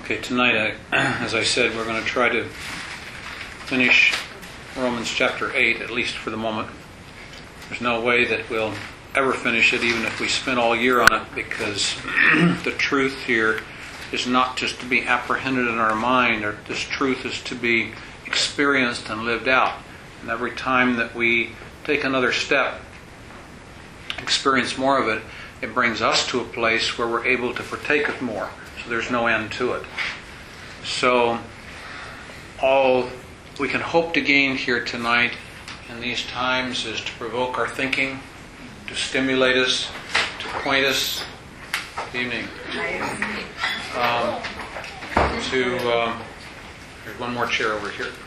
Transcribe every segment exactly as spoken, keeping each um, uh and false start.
Okay, tonight, I, as I said, we're going to try to finish Romans chapter eight, at least for the moment. There's no way that we'll ever finish it, even if we spend all year on it, because the truth here is not just to be apprehended in our mind, or this truth is to be experienced and lived out. And every time that we take another step, experience more of it, it brings us to a place where we're able to partake of more. So there's no end to it. So all we can hope to gain here tonight in these times is to provoke our thinking, to stimulate us, to acquaint us. Good evening. Um, to um, there's one more chair over here.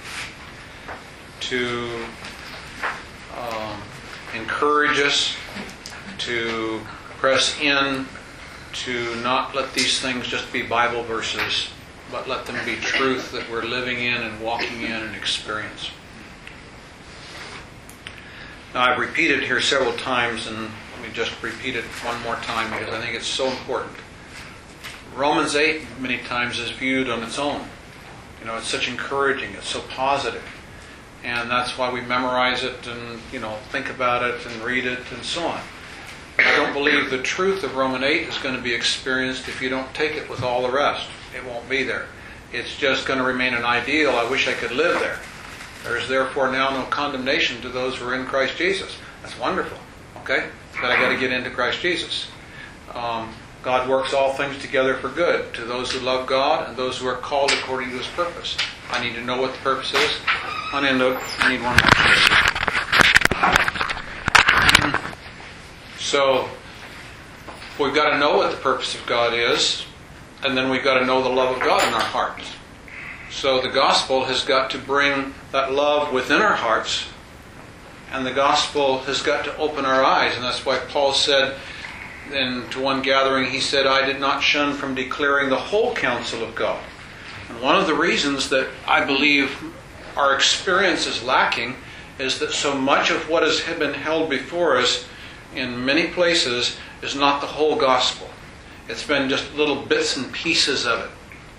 To um, encourage us, to press in, to not let these things just be Bible verses, but let them be truth that we're living in and walking in and experience. Now, I've repeated here several times, and let me just repeat it one more time because I think it's so important. Romans eight, many times, is viewed on its own. You know, it's such encouraging, it's so positive. And that's why we memorize it and, you know, think about it and read it and so on. I don't believe the truth of Romans eight is going to be experienced if you don't take it with all the rest. It won't be there. It's just going to remain an ideal. I wish I could live there. There is therefore now no condemnation to those who are in Christ Jesus. That's wonderful. Okay? But I got to get into Christ Jesus. Um, God works all things together for good to those who love God and those who are called according to His purpose. I need to know what the purpose is. On end of, I need one more. So, we've got to know what the purpose of God is, and then we've got to know the love of God in our hearts. So the gospel has got to bring that love within our hearts, and the gospel has got to open our eyes. And that's why Paul said in to one gathering, he said, I did not shun from declaring the whole counsel of God. And one of the reasons that I believe our experience is lacking is that so much of what has been held before us in many places is not the whole gospel. It's been just little bits and pieces of it.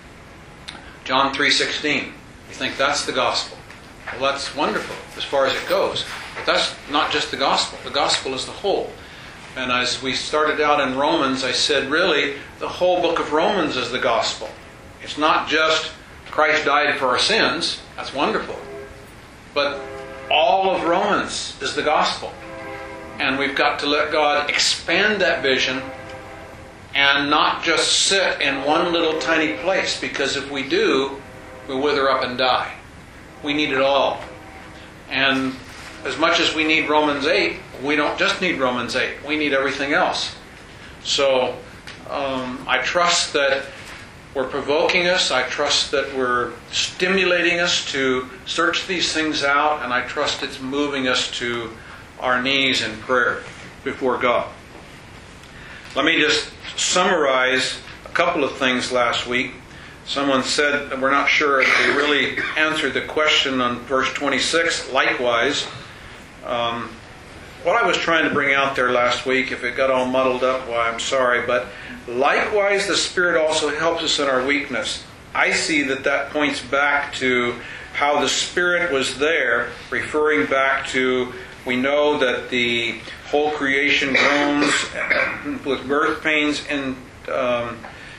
John three sixteen. You think that's the gospel. Well, that's wonderful as far as it goes. But that's not just the gospel. The gospel is the whole. And as we started out in Romans, I said, really, the whole book of Romans is the gospel. It's not just Christ died for our sins. That's wonderful. But all of Romans is the gospel. And we've got to let God expand that vision and not just sit in one little tiny place, because if we do, we wither up and die. We need it all. And as much as we need Romans eight, we don't just need Romans eight. We need everything else. So um, I trust that we're provoking us. I trust that we're stimulating us to search these things out. And I trust it's moving us to our knees in prayer before God. Let me just summarize a couple of things last week. Someone said that we're not sure if they really answered the question on verse twenty-six. Likewise, um, what I was trying to bring out there last week, if it got all muddled up, well, I'm sorry, but likewise the Spirit also helps us in our weakness. I see that that points back to how the Spirit was there, referring back to, we know that the whole creation groans with birth pains and, um,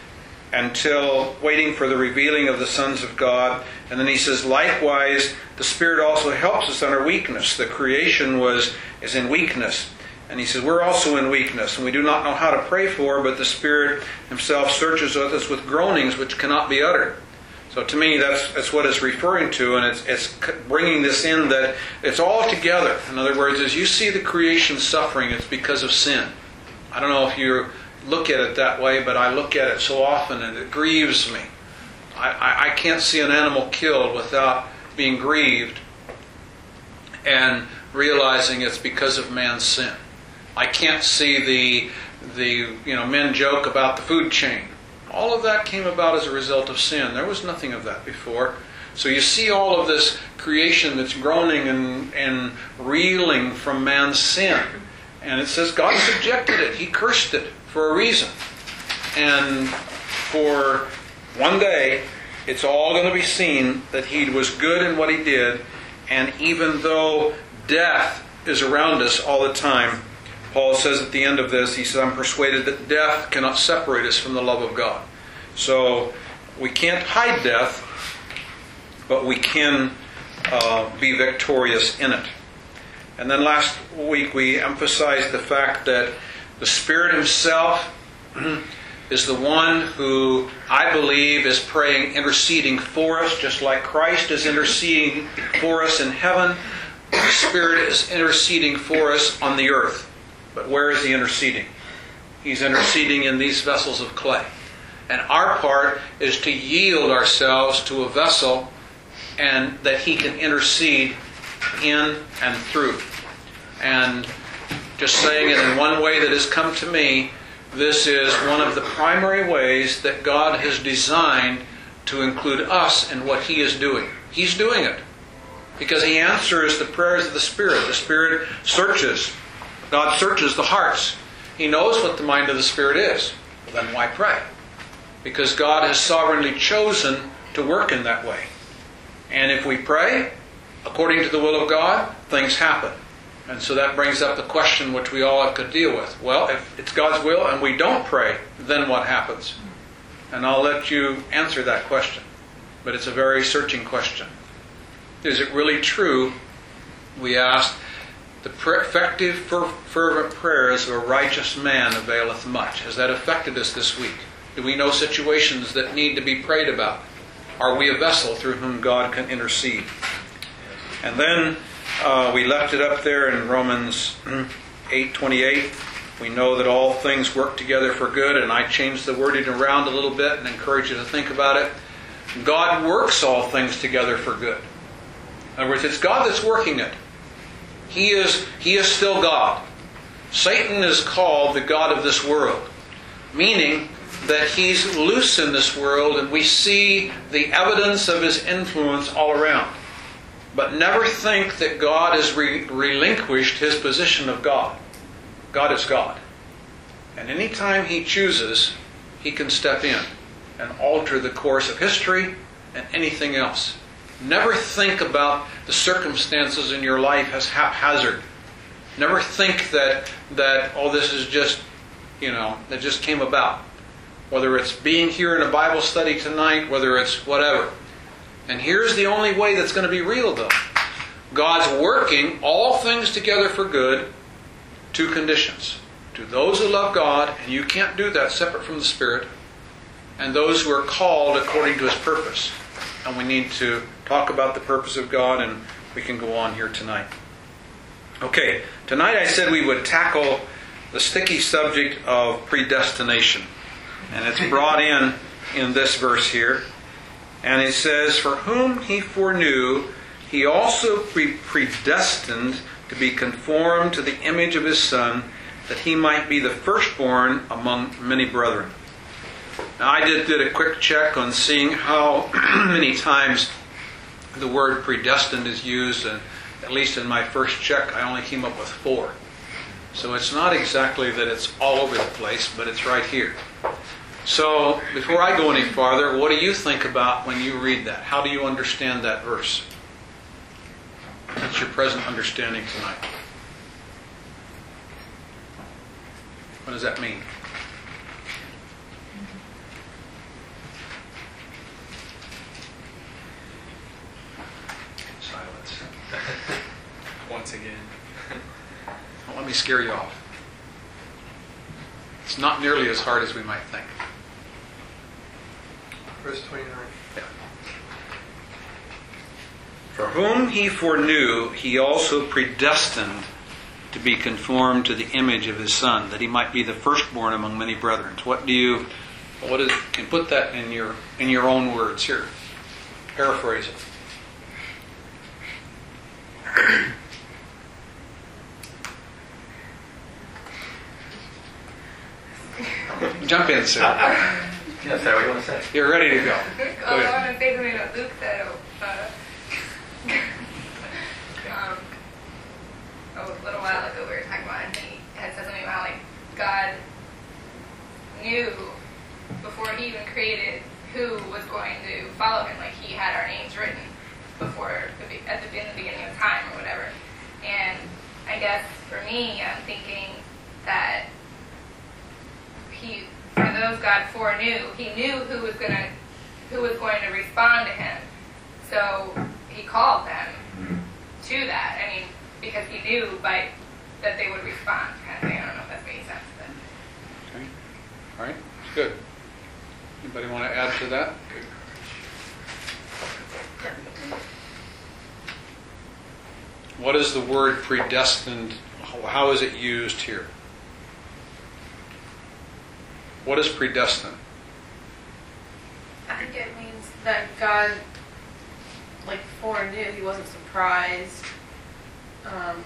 until waiting for the revealing of the sons of God. And then he says, likewise, the Spirit also helps us in our weakness. The creation was is in weakness. And he says, we're also in weakness, and we do not know how to pray for, but the Spirit Himself searches us with groanings which cannot be uttered. So to me, that's, that's what it's referring to, and it's, it's bringing this in that it's all together. In other words, as you see the creation suffering, it's because of sin. I don't know if you look at it that way, but I look at it so often and it grieves me. I, I, I can't see an animal killed without being grieved and realizing it's because of man's sin. I can't see the, the you know, men joke about the food chain. All of that came about as a result of sin. There was nothing of that before. So you see all of this creation that's groaning and, and reeling from man's sin. And it says God subjected it. He cursed it for a reason. And for One day, it's all going to be seen that he was good in what he did, and even though death is around us all the time, Paul says at the end of this, he says, I'm persuaded that death cannot separate us from the love of God. So we can't hide death, but we can uh, be victorious in it. And then last week we emphasized the fact that the Spirit Himself is the one who, I believe, is praying, interceding for us, just like Christ is interceding for us in heaven. The Spirit is interceding for us on the earth. But where is He interceding? He's interceding in these vessels of clay. And our part is to yield ourselves to a vessel and that He can intercede in and through. And just saying it in one way that has come to me, this is one of the primary ways that God has designed to include us in what He is doing. He's doing it because He answers the prayers of the Spirit. The Spirit searches. God searches the hearts. He knows what the mind of the Spirit is. Well, then why pray? Because God has sovereignly chosen to work in that way. And if we pray according to the will of God, things happen. And so that brings up the question which we all have to deal with. Well, if it's God's will and we don't pray, then what happens? And I'll let you answer that question. But it's a very searching question. Is it really true, we ask, the effective fervent prayers of a righteous man availeth much? Has that affected us this week? Do we know situations that need to be prayed about? Are we a vessel through whom God can intercede? And then uh, we left it up there in Romans eight twenty-eight. We know that all things work together for good, and I changed the wording around a little bit and encourage you to think about it. God works all things together for good. In other words, it's God that's working it. He is, he is still God. Satan is called the god of this world, meaning that he's loose in this world and we see the evidence of his influence all around. But never think that God has re- relinquished His position of God. God is God. And any time He chooses, He can step in and alter the course of history and anything else. Never think about the circumstances in your life as haphazard. Never think that, that oh, this is just, you know, that just came about. Whether it's being here in a Bible study tonight, whether it's whatever. And here's the only way that's going to be real, though. God's working all things together for good, two conditions. To those who love God, and you can't do that separate from the Spirit, and those who are called according to His purpose. And we need to talk about the purpose of God, and we can go on here tonight. Okay, tonight I said we would tackle the sticky subject of predestination. And it's brought in in this verse here. And it says, for whom He foreknew, He also pre- predestined to be conformed to the image of His Son, that He might be the firstborn among many brethren. Now I did, did a quick check on seeing how many times the word predestined is used, and at least in my first check I only came up with four. So it's not exactly that it's all over the place, but it's right here. So, before I go any farther, what do you think about when you read that? How do you understand that verse? What's your present understanding tonight? What does that mean? Silence. Once again. Don't let me scare you off. It's not nearly as hard as we might think. Verse twenty-nine. Yeah. For whom He foreknew, He also predestined to be conformed to the image of His Son, that He might be the firstborn among many brethren. What do you, what is, can put that in your in your own words here? Paraphrase it. Jump in, Sarah. Yes, Sarah, what do you want to say? You're ready to go. Oh, Go I ahead. want to say something about Luke said. Uh, um, a little while ago, we were talking about, and he had said something about like God knew before He even created who was going to follow him. Like, he had our names written before, the, be- at the, in the beginning of time or whatever. And I guess for me, I'm thinking that he, for those God foreknew, he knew who was going to, who was going to respond to him. So he called them to that. I mean, because he knew by that they would respond, kind of thing. I don't know if that's making sense. But. Okay. All right. Good. Anybody want to add to that? What is the word predestined? How is it used here? What is predestined? I think it means that God, like, foreknew. He wasn't surprised. Um,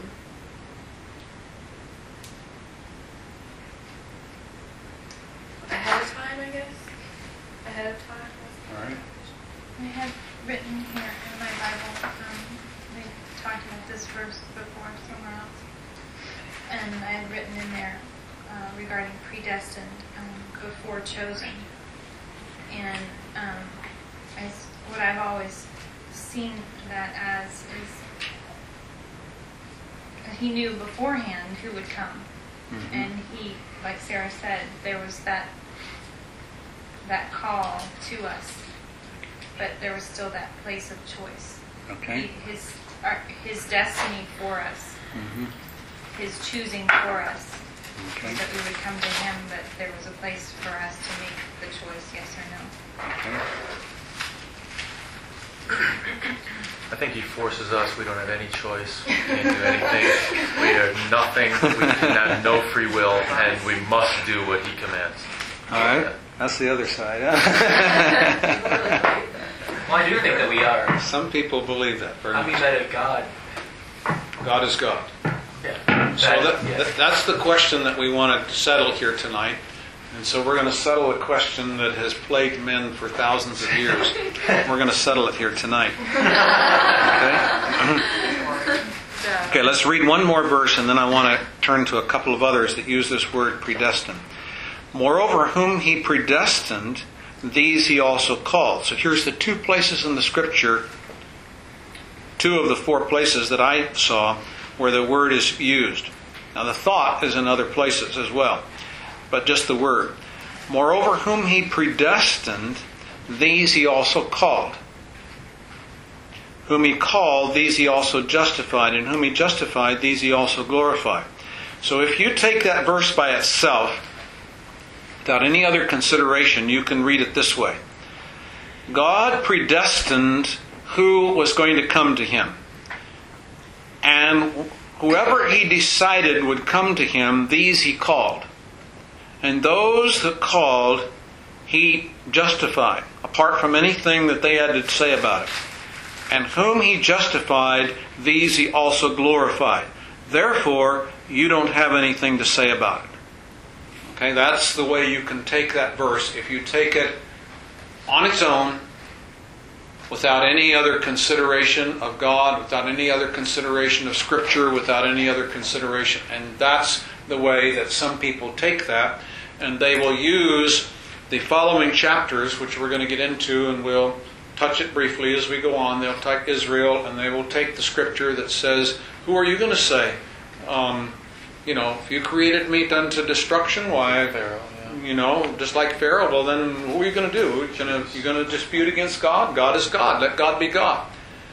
ahead of time, I guess. Ahead of time. All right. I have written here in my Bible, um, we talked about this verse before somewhere else, and I had written in there uh, regarding predestined, um, before chosen. And um, I, what I've always seen that as is that he knew beforehand who would come. Mm-hmm. And he, like Sarah said, there was that that call to us, but there was still that place of choice. Okay. He, his our, his destiny for us, Mm-hmm. his choosing for us, Okay. was that we would come to him, but there was a place for us to make the choice, yes or no. Okay. I think he forces us. We don't have any choice. We can't do anything. We are nothing. We have no free will, and we must do what he commands. All right. That's the other side. People really believe that. Well, I do think that we are. Some people believe that very I much. mean, that if God. God is God. Yeah. So that, that, that's the question that we want to settle here tonight. And so we're going to settle a question that has plagued men for thousands of years. We're going to settle it here tonight. Okay? Okay, let's read one more verse and then I want to turn to a couple of others that use this word predestined. Moreover, whom he predestined, these he also called. So here's the two places in the Scripture, two of the four places that I saw where the word is used. Now the thought is in other places as well, but just the word. Moreover, whom he predestined, these he also called. Whom he called, these he also justified. And whom he justified, these he also glorified. So if you take that verse by itself, without any other consideration, you can read it this way. God predestined who was going to come to him. And whoever he decided would come to him, these he called. And those that called, he justified, apart from anything that they had to say about it. And whom he justified, these he also glorified. Therefore, you don't have anything to say about it. Okay, that's the way you can take that verse. If you take it on its own, without any other consideration of God, without any other consideration of Scripture, without any other consideration. And that's the way that some people take that. And they will use the following chapters, which we're going to get into, and we'll touch it briefly as we go on. They'll take Israel, and they will take the Scripture that says, who are you going to say? Um, you know, if you created me unto destruction, why... Pharaoh, yeah. You know, just like Pharaoh, well then what are you going to do? You're going to, you're going to dispute against God? God is God. Let God be God.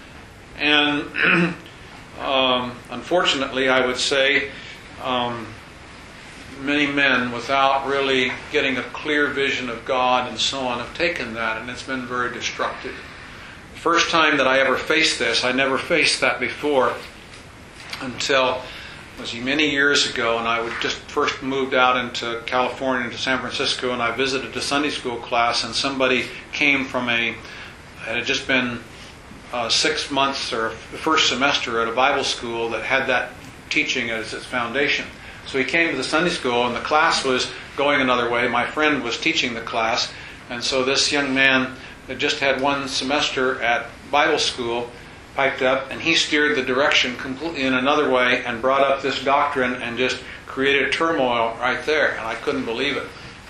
And um, unfortunately, I would say, um, many men, without really getting a clear vision of God and so on, have taken that, and it's been very destructive. The first time that I ever faced this, I never faced that before until... It was many years ago, and I would just first moved out into California, into San Francisco, and I visited a Sunday school class, and somebody came from a, it had just been uh, six months or the first semester at a Bible school that had that teaching as its foundation. So he came to the Sunday school, and the class was going another way. My friend was teaching the class, and so this young man had just had one semester at Bible school, piped up, and he steered the direction completely in another way and brought up this doctrine and just created turmoil right there, and I couldn't believe it.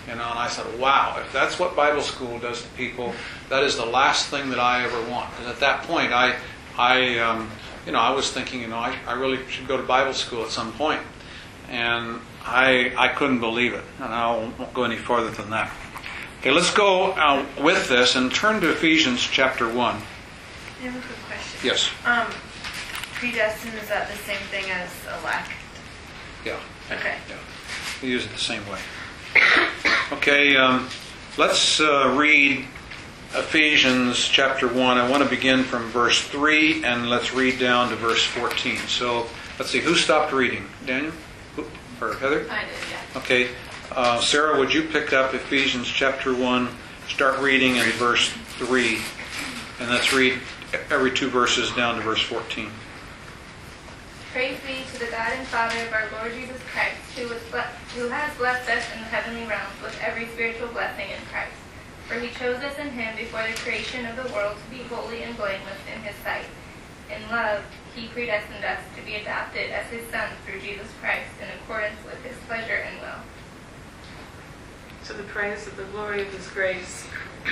You know, and I thought, wow, if that's what Bible school does to people, that is the last thing that I ever want. Because at that point, I, I, um, you know, I was thinking, you know, I, I really should go to Bible school at some point, and I, I couldn't believe it, and I won't go any farther than that. Okay, let's go uh, with this and turn to Ephesians chapter one. I have a quick question. Yes. Um, predestined, is that the same thing as elect? Yeah. Okay. Yeah. We use it the same way. Okay, um, let's uh, read Ephesians chapter one. I want to begin from verse three, and let's read down to verse fourteen. So, let's see, who stopped reading? Daniel? Who? Or Heather? I did, yeah. Okay. Uh, Sarah, would you pick up Ephesians chapter one, start reading in verse three, and let's read every two verses down to verse fourteen. Praise be to the God and Father of our Lord Jesus Christ, who, was ble- who has blessed us in the heavenly realms with every spiritual blessing in Christ. For he chose us in him before the creation of the world to be holy and blameless in his sight. In love, he predestined us to be adopted as his sons through Jesus Christ in accordance with his pleasure and will. To the praise of the glory of his grace,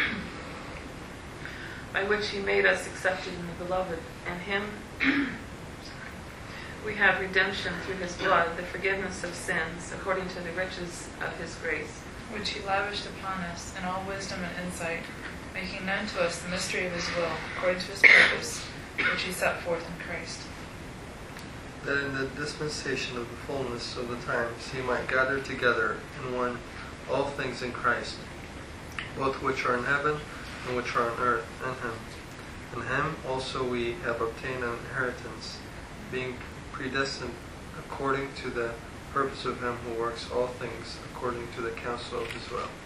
by which he made us accepted in the beloved, and him we have redemption through his blood, the forgiveness of sins, according to the riches of his grace, which he lavished upon us in all wisdom and insight, making known to us the mystery of his will, according to his purpose, which he set forth in Christ. That in the dispensation of the fullness of the times he might gather together in one all things in Christ, both which are in heaven and which are on earth, in him. In him also we have obtained an inheritance, being predestined according to the purpose of him who works all things according to the counsel of his will.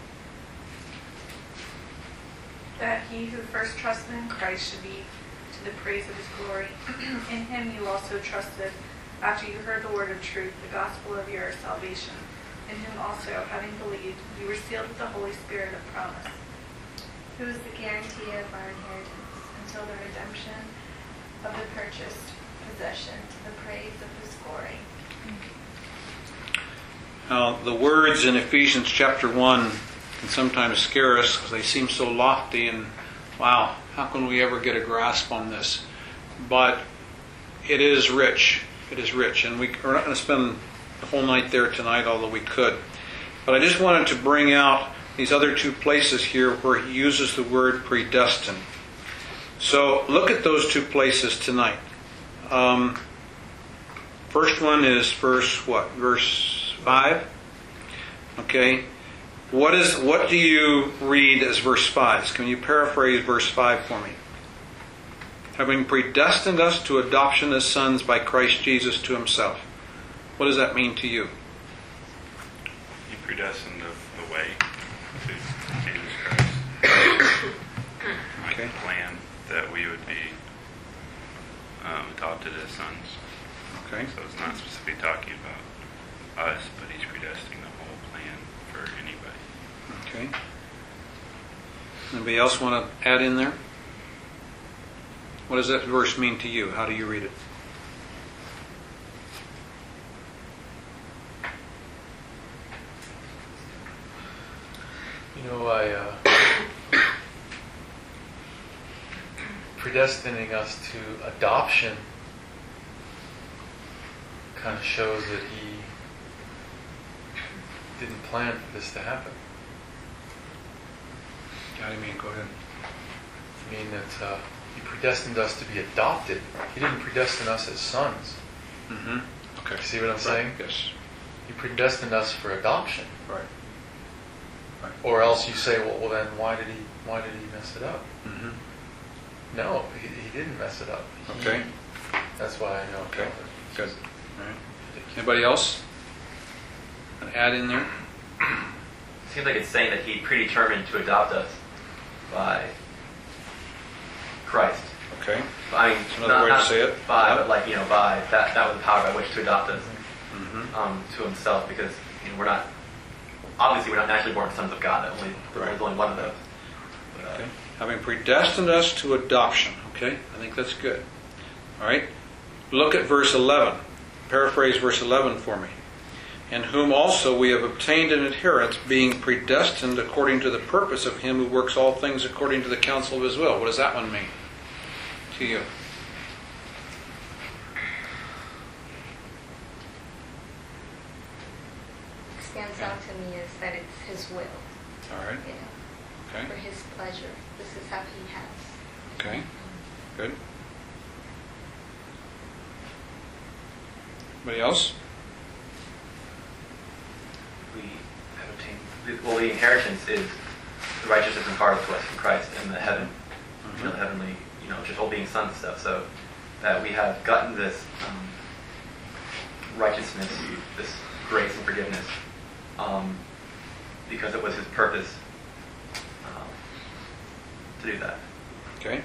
That he who first trusted in Christ should be to the praise of his glory. In him you also trusted, after you heard the word of truth, the gospel of your salvation. In whom also, having believed, you were sealed with the Holy Spirit of promise, who is the guarantee of our inheritance until the redemption of the purchased possession to the praise of his glory. Now, the words in Ephesians chapter one can sometimes scare us because they seem so lofty and, wow, how can we ever get a grasp on this? But it is rich. It is rich. And we, we're not going to spend the whole night there tonight, although we could. But I just wanted to bring out these other two places here where he uses the word predestined. So look at those two places tonight. Um, first one is verse what? Verse five. Okay. What is? What do you read as verse five? Can you paraphrase verse five for me? Having predestined us to adoption as sons by Christ Jesus to himself. What does that mean to you? He predestined the, the way to Jesus Christ. Like Okay. the plan that we would be um, adopted as sons. Okay. So it's not specifically talking about us, but he's predestining the whole plan for anybody. Okay. Anybody else want to add in there? What does that verse mean to you? How do you read it? You know, I uh, predestining us to adoption kind of shows that he didn't plan for this to happen. How do you mean? Go ahead. I mean that uh, he predestined us to be adopted. He didn't predestine us as sons. Mm-hmm. Okay. See what I'm saying? Right. Yes. He predestined us for adoption. Right. Right. Or else you say, well, well then why did he why did he mess it up? Mm-hmm. No, he, he didn't mess it up. He- Okay. That's why I know. Okay. Good. All right. Anybody else? An add in there? Seems like it's saying that he predetermined to adopt us by Christ. Okay. I mean, That's another not, way to not say it. by, Yeah. but like you know, by that that was the power by which to adopt us Mm-hmm. um, to Himself, because you know, we're not obviously we're not naturally born sons of God. That only Right. there's only one of those. But, uh, Okay. Having predestined us to adoption. Okay. I think that's good. All right. Look at verse eleven. Paraphrase verse eleven for me. in whom also we have obtained an inheritance, being predestined according to the purpose of him who works all things according to the counsel of his will. What does that one mean to you? Stands out to me is that it's his will. All right. You know, Okay. for his pleasure. This is how he has. Okay. Good. Anybody else? We have obtained, well, the inheritance is the righteousness imparted to us in Christ and the heaven, you know, the heavenly, you know, just all being sons and stuff. So that we have gotten this um, righteousness, this grace and forgiveness, um, because it was his purpose um, to do that. Okay.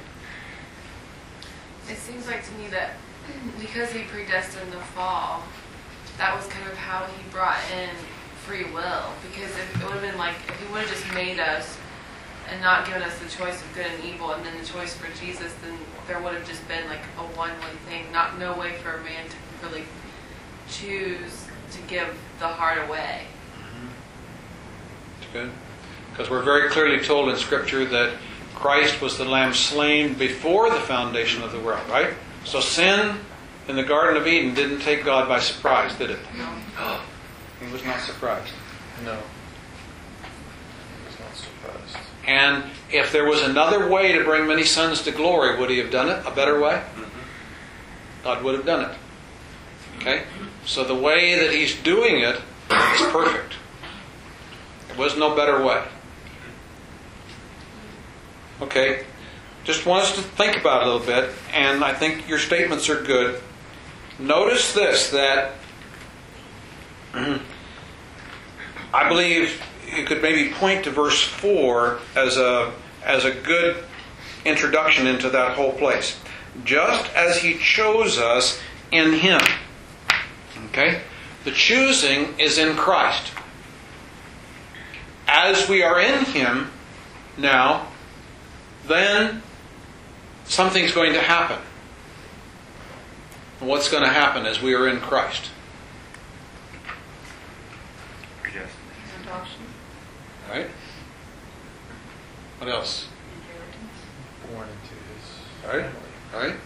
It seems like to me that because he predestined the fall, that was kind of how he brought in free will. Because if it would have been like, if he would have just made us and not given us the choice of good and evil and then the choice for Jesus, then there would have just been like a one-way thing. Not no way for a man to really choose to give the heart away. That's good. Because we're very clearly told in Scripture that Christ was the Lamb slain before the foundation of the world, right? So sin in the Garden of Eden didn't take God by surprise, did it? No. He was not surprised. No. He was not surprised. And if there was another way to bring many sons to glory, would he have done it? A better way? God would have done it. Okay? So the way that he's doing it is perfect. There was no better way. Okay? Just want us to think about it a little bit, and I think your statements are good. Notice this, that I believe you could maybe point to verse four as a as a good introduction into that whole place. Just as he chose us in him. Okay? The choosing is in Christ. As we are in him now, then something's going to happen. And what's going to happen as we are in Christ? Adoption. All right? What else? Born into his All right? family. All right?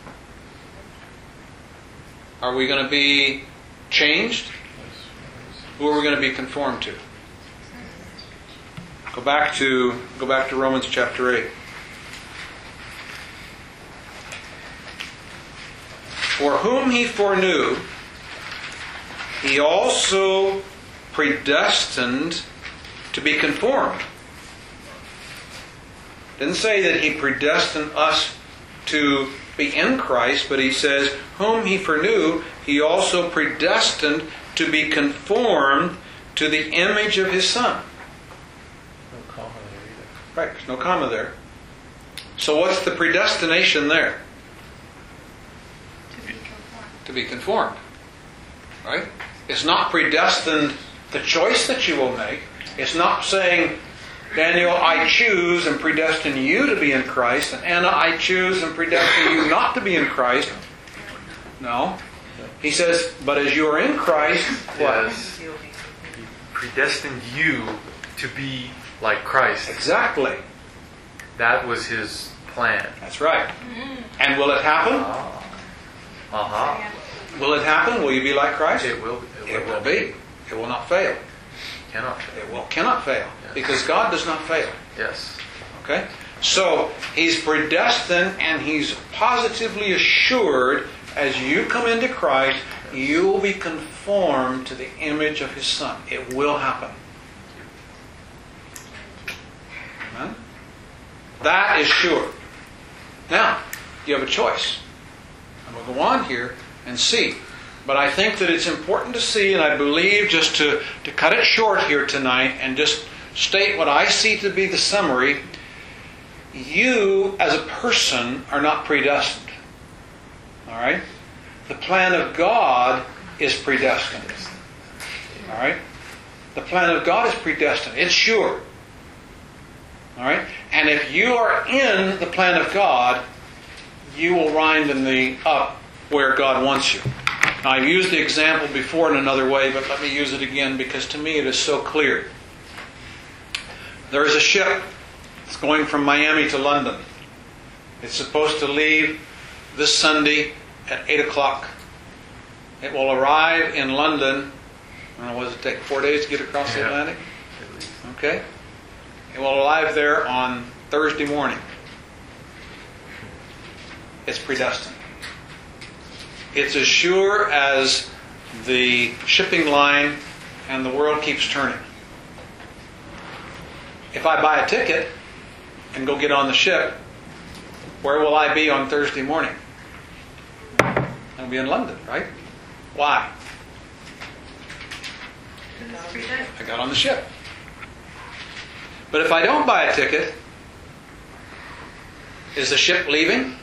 Are we going to be changed? Who are we going to be conformed to? Go back to go back to Romans chapter eight. For whom he foreknew, he also predestined to be conformed. Didn't say that he predestined us to be in Christ, but he says, whom he foreknew, he also predestined to be conformed to the image of his Son. No comma there either. Right, there's no comma there. So what's the predestination there? To be conformed. To be conformed. Right? It's not predestined the choice that you will make. It's not saying, Daniel, I choose and predestine you to be in Christ, and Anna, I choose and predestine you not to be in Christ. No. He says, but as you are in Christ, what? Yes. He predestined you to be like Christ. Exactly. That was his plan. That's right. And will it happen? Ah. Uh-huh. Will it happen? Will you be like Christ? It will. It will be. It will not fail. Cannot. It will cannot fail. Because God does not fail. Yes. Okay? So, he's predestined and he's positively assured as you come into Christ, you will be conformed to the image of his Son. It will happen. Amen? That is sure. Now, you have a choice. And we'll go on here and see. But I think that it's important to see, and I believe just to, to cut it short here tonight and just state what I see to be the summary, you as a person are not predestined. All right? The plan of God is predestined. All right? The plan of God is predestined. It's sure. All right? And if you are in the plan of God, you will wind in the up where God wants you. Now, I've used the example before in another way, but let me use it again because to me it is so clear. There is a ship that's going from Miami to London. It's supposed to leave this Sunday at eight o'clock. It will arrive in London, I don't know, what does it take, four days to get across the Yeah. Atlantic? Okay. It will arrive there on Thursday morning. It's predestined. It's as sure as the shipping line and the world keeps turning. If I buy a ticket and go get on the ship, where will I be on Thursday morning? I'll be in London, right? Why? I got on the ship. But if I don't buy a ticket, is the ship leaving?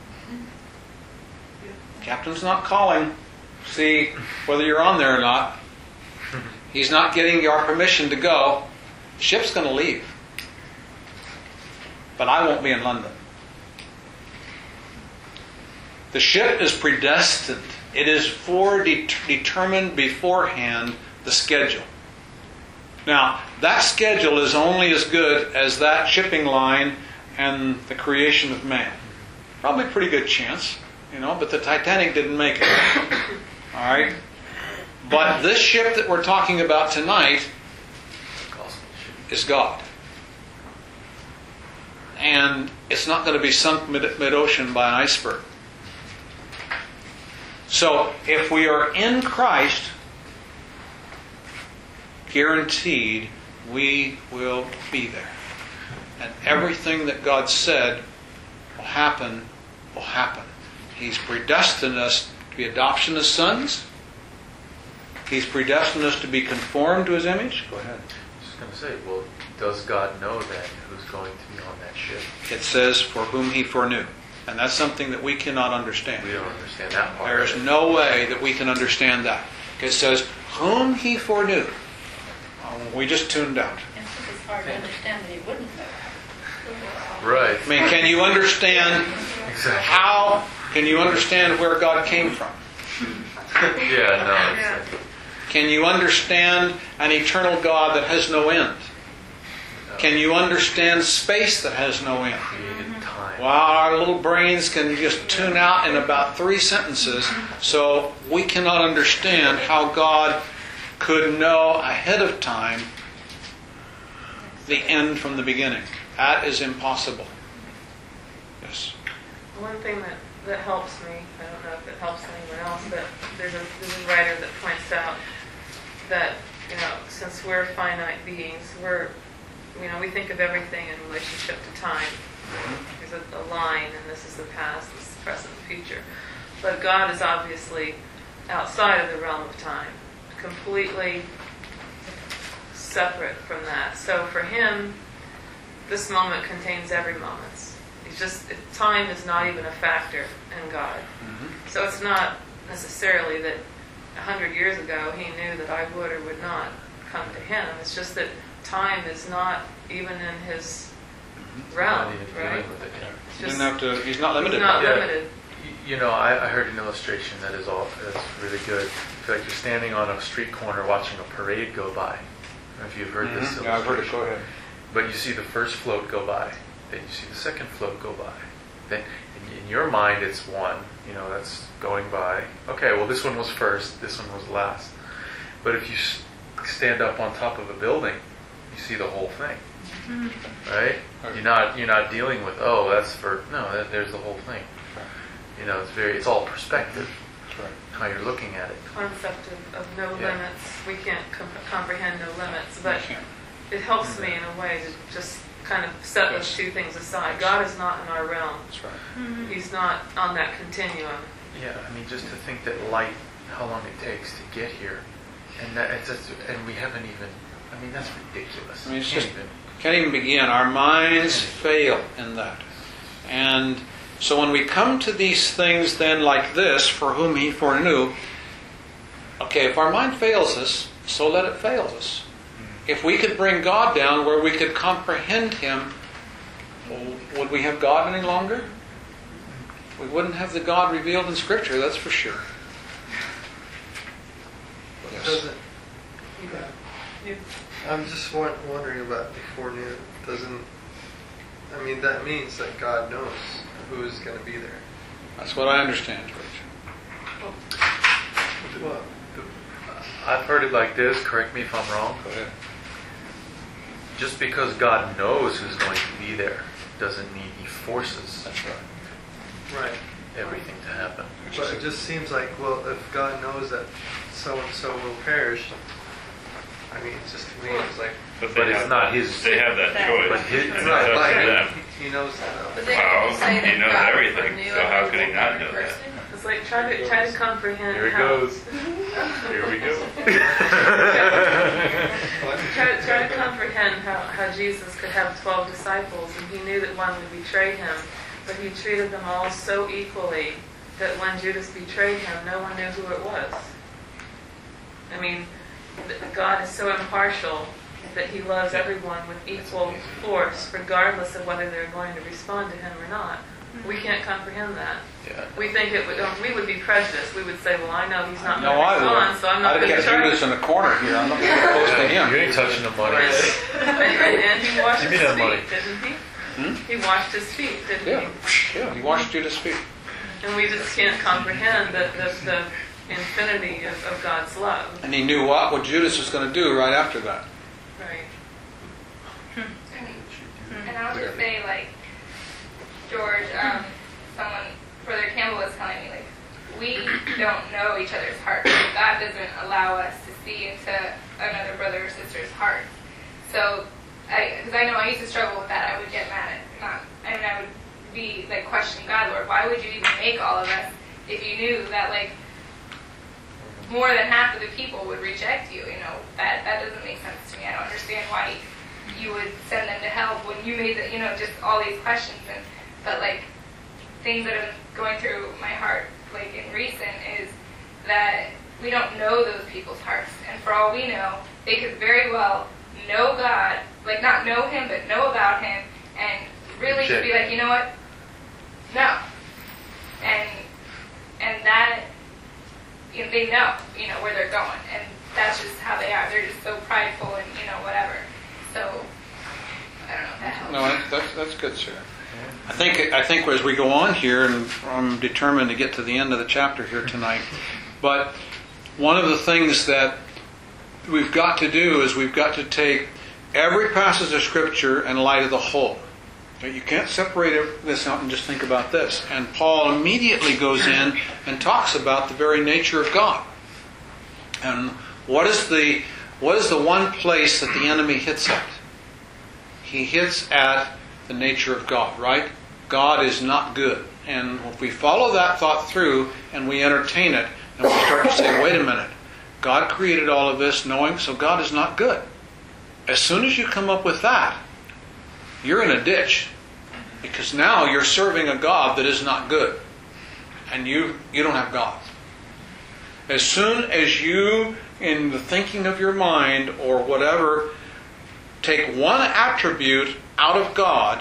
Captain's not calling to see whether you're on there or not. He's not getting your permission to go. The ship's going to leave. But I won't be in London. The ship is predestined. It is foredetermined beforehand, the schedule. Now, that schedule is only as good as that shipping line and the creation of man. Probably a pretty good chance, you know, but the Titanic didn't make it. All right? But this ship that we're talking about tonight is God. And it's not going to be sunk mid- mid-ocean by an iceberg. So, if we are in Christ, guaranteed we will be there. And everything that God said will happen, will happen. He's predestined us to be adoption as sons. He's predestined us to be conformed to His image. Go ahead. I was just going to say, well, does God know then who's going to be on that ship? It says, for whom He foreknew. And that's something that we cannot understand. We don't understand that part. There is no way that we can understand that. It says, whom He foreknew. Oh, we just tuned out. It's hard to understand that He wouldn't know. Right. I mean, can you understand Exactly. how, can you understand where God came from? Yeah, no. It's like, Can you understand an eternal God that has no end? Can you understand space that has no end? created time. Well, our little brains can just tune out in about three sentences, so we cannot understand how God could know ahead of time the end from the beginning. That is impossible. Yes. One thing that, that helps me, I don't know if it helps anyone else, but there's a, there's a writer that points out that, you know, since we're finite beings, we're, you know, we think of everything in relationship to time. There's a, a line, and this is the past, this is the present, the future. But God is obviously outside of the realm of time, completely separate from that. So for Him, this moment contains every moment. It's just, it, time is not even a factor in God. Mm-hmm. So it's not necessarily that a hundred years ago He knew that I would or would not come to Him. It's just that time is not even in His realm, Not even right? dealing with it, yeah. It's He just, doesn't have to, he's not limited. He's not Yeah. limited. You- You know, I, I heard an illustration that is all that's really good. I feel like you're standing on a street corner watching a parade go by. I don't know if you've heard this Mhm. illustration. Yeah, I've heard it. Go ahead. But you see the first float go by, then you see the second float go by. Then in, in your mind it's one, you know, that's going by. Okay, well this one was first, this one was last. But if you s- stand up on top of a building, you see the whole thing, right? You're not you're not dealing with, oh, that's for, no, that, there's the whole thing. You know, it's very, it's all perspective, how you're looking at it. Concept of, of no Yeah. limits. We can't com- comprehend no limits, but You can't. it helps me in a way to just kind of set those two things aside. God is not in our realm. That's right. He's not on that continuum. Yeah, I mean, just to think that light, how long it takes to get here, and that it's just, and we haven't even. I mean, that's ridiculous. I mean, it's Can't just- even- Can't even begin. Our minds fail in that. And so when we come to these things then like this, for whom He foreknew, okay, if our mind fails us, so let it fail us. If we could bring God down where we could comprehend Him, well, would we have God any longer? We wouldn't have the God revealed in Scripture, that's for sure. Yes. Doesn't, You- I'm just won- wondering about the foreknew. Doesn't, I mean, that means that God knows who is going to be there. That's what I understand, George. Well, I've heard it like this, correct me if I'm wrong. Go ahead. Just because God knows who's going to be there doesn't mean He forces That's right. right. everything to happen. But it just seems like, well, if God knows that so and so will perish, I mean, it's just to me, it's like, But, But they it's have, not his- They have that choice. But his- and it's right, up like, to them. he, he knows that. But they Well, could say that he knows God everything, knew so how could he every not know person. It's like try to try to comprehend Here it how goes. Here we go. try, try to comprehend how, how Jesus could have twelve disciples and he knew that one would betray him, but he treated them all so equally that when Judas betrayed him, no one knew who it was. I mean, th- God is so impartial that he loves everyone with equal force, regardless of whether they're going to respond to him or not. We can't comprehend that. Yeah. We think it would. We would be prejudiced. We would say, "Well, I know he's not No, going to I respond, would. so I'm not I'd going to get charge." Judas in the corner here. I'm not going to get close to You him. ain't touching the money. and, and he washed Give his me that money. feet, didn't he? Hmm? He washed his feet, didn't Yeah, he? yeah. He washed Judas' feet. And we just can't comprehend the, the, the infinity of, of God's love. And he knew what, what Judas was going to do right after that. Right. And I'll just say, like, George, um, someone, Brother Campbell was telling me, like, we don't know each other's hearts. God doesn't allow us to see into another brother or sister's heart. So, because I, I know I used to struggle with that. I would get mad at, not, I mean, I would be, like, questioning God, Lord, why would you even make all of us if you knew that, like, more than half of the people would reject you? You know, that, that doesn't make sense to me. I don't understand why you would send them to hell when you made the, you know, just all these questions. And but like things that have been going through my heart, like in recent, is that we don't know those people's hearts, and for all we know, they could very well know God, like not know Him, but know about Him, and really Reject. be like, you know what? No, and and that you know, they know, you know, where they're going, and that's just how they are. They're just so prideful and you know whatever. So, I don't know if that helps. No, that- that's, that's good, sir. I think I think as we go on here, and I'm determined to get to the end of the chapter here tonight, but one of the things that we've got to do is we've got to take every passage of Scripture in light of the whole. Okay, you can't separate this out and just think about this. And Paul immediately goes in and talks about the very nature of God. And what is the what is the one place that the enemy hits at? He hits at the nature of God, right? God is not good. And if we follow that thought through and we entertain it, and we start to say, wait a minute, God created all of this knowing, so God is not good. As soon as you come up with that, you're in a ditch. Because now you're serving a God that is not good. And you, you don't have God. As soon as you, in the thinking of your mind or whatever, take one attribute out of God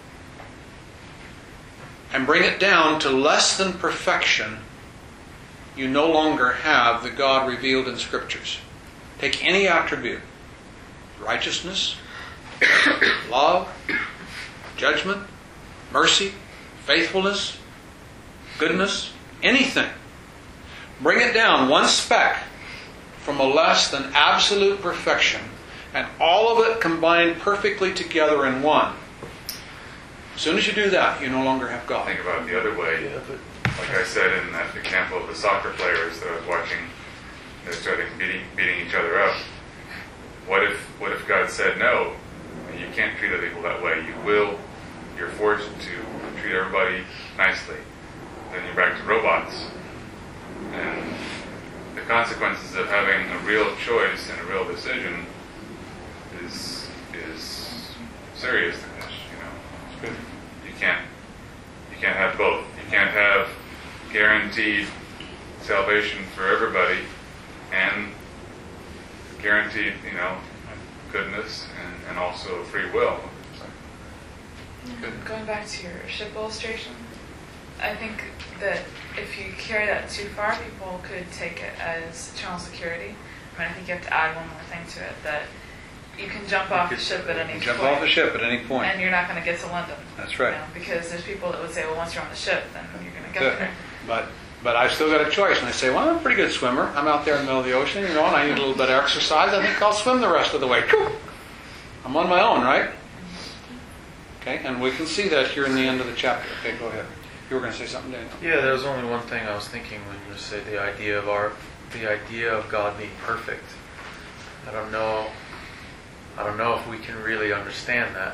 and bring it down to less than perfection, you no longer have the God revealed in Scriptures. Take any attribute. Righteousness, love, judgment, mercy, faithfulness, goodness, anything. Bring it down one speck from a less than absolute perfection, and all of it combined perfectly together in one. As soon as you do that, you no longer have God. Think about it the other way. Like I said in that example of the soccer players that I was watching, they started beating, beating each other up. What if what if God said, no, you can't treat other people that way. You will, you're forced to treat everybody nicely. Then you're back to robots. And the consequences of having a real choice and a real decision is is serious. You know, you can't you can't have both. You can't have guaranteed salvation for everybody and guaranteed, you know, goodness and, and also free will. Going back to your ship illustration, I think that if you carry that too far, people could take it as channel security. I mean, I think you have to add one more thing to it, that you can jump off the ship at any You point. jump off the ship at any point. And you're not going to get to London. That's right. You know, because there's people that would say, well, once you're on the ship, then you're going to get Good. there. But but I've still got a choice. And I say, well, I'm a pretty good swimmer. I'm out there in the middle of the ocean, you know, and I need a little bit of exercise. I think I'll swim the rest of the way. I'm on my own, right? Okay, and we can see that here in the end of the chapter. Okay, go ahead. You were going to say something, Daniel? Yeah, there was only one thing I was thinking when you say the idea of our, the idea of God being perfect. I don't know. I don't know if we can really understand that.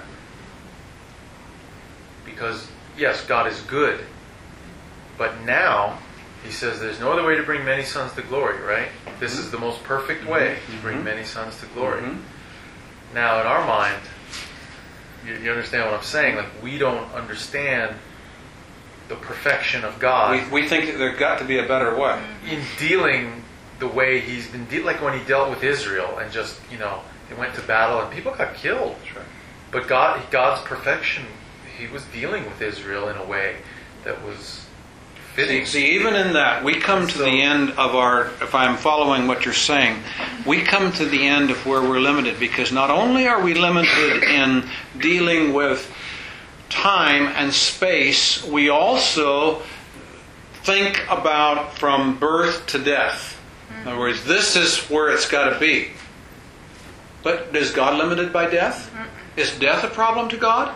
Because yes, God is good, but now He says there's no other way to bring many sons to glory. Right? This is the most perfect way to bring many sons to glory. Mm-hmm. Now, in our mind, you, you understand what I'm saying? Like, we don't understand the perfection of God. We, we think that there's got to be a better way. In dealing the way He's been dealing, like when He dealt with Israel and just, you know, they went to battle and people got killed. That's right. But God, God's perfection, He was dealing with Israel in a way that was fitting. See, see, even in that, we come to the end of our, if I'm following what you're saying, we come to the end of where we're limited, because not only are we limited in dealing with time and space, we also think about from birth to death. In other words, this is where it's got to be. But is God limited by death? Is death a problem to God?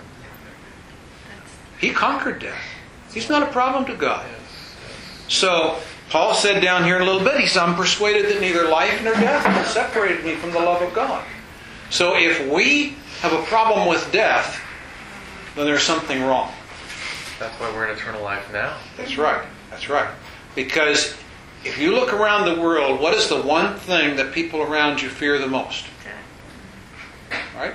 He conquered death. He's not a problem to God. So, Paul said down here in a little bit, he said, I'm persuaded that neither life nor death has separated me from the love of God. So if we have a problem with death, then there's something wrong. That's why we're in eternal life now. That's right. That's right. Because if you look around the world, what is the one thing that people around you fear the most? Right?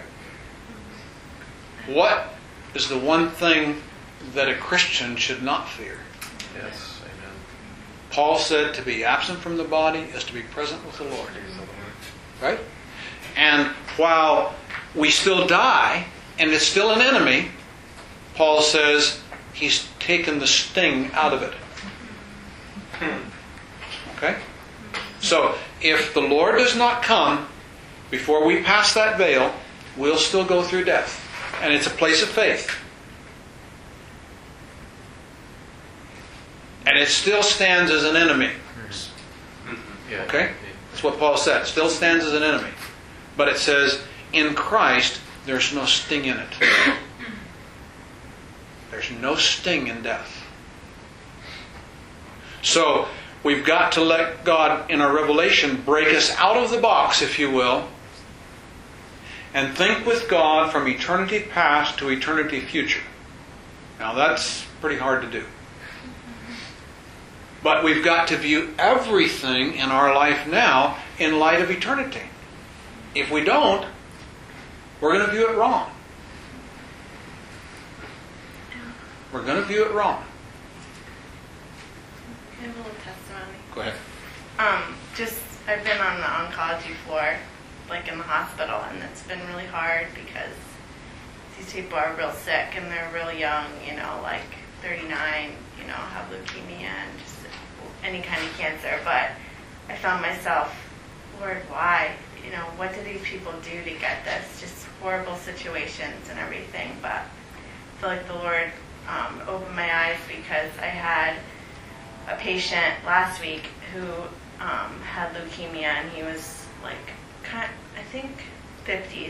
What is the one thing that a Christian should not fear? Yes, amen. Paul said to be absent from the body is to be present with the Lord. Right? And while we still die, and it's still an enemy, Paul says he's taken the sting out of it. Okay? So, if the Lord does not come before we pass that veil, we'll still go through death. And it's a place of faith. And it still stands as an enemy. Okay? That's what Paul said. It still stands as an enemy. But it says, in Christ, there's no sting in it. There's no sting in death. So, we've got to let God, in our revelation, break us out of the box, if you will, and think with God from eternity past to eternity future. Now, that's pretty hard to do. But we've got to view everything in our life now in light of eternity. If we don't, we're going to view it wrong. We're going to view it wrong. I have a little testimony. Go ahead. Um, just, I've been on the oncology floor, like in the hospital, and it's been really hard because these people are real sick and they're real young, you know, like thirty-nine, you know, have leukemia and just any kind of cancer. But I found myself, Lord, why? You know, what do these people do to get this? Just horrible situations and everything. But I feel like the Lord um, opened my eyes because I had a patient last week who um, had leukemia, and he was like, kind I think, fifties.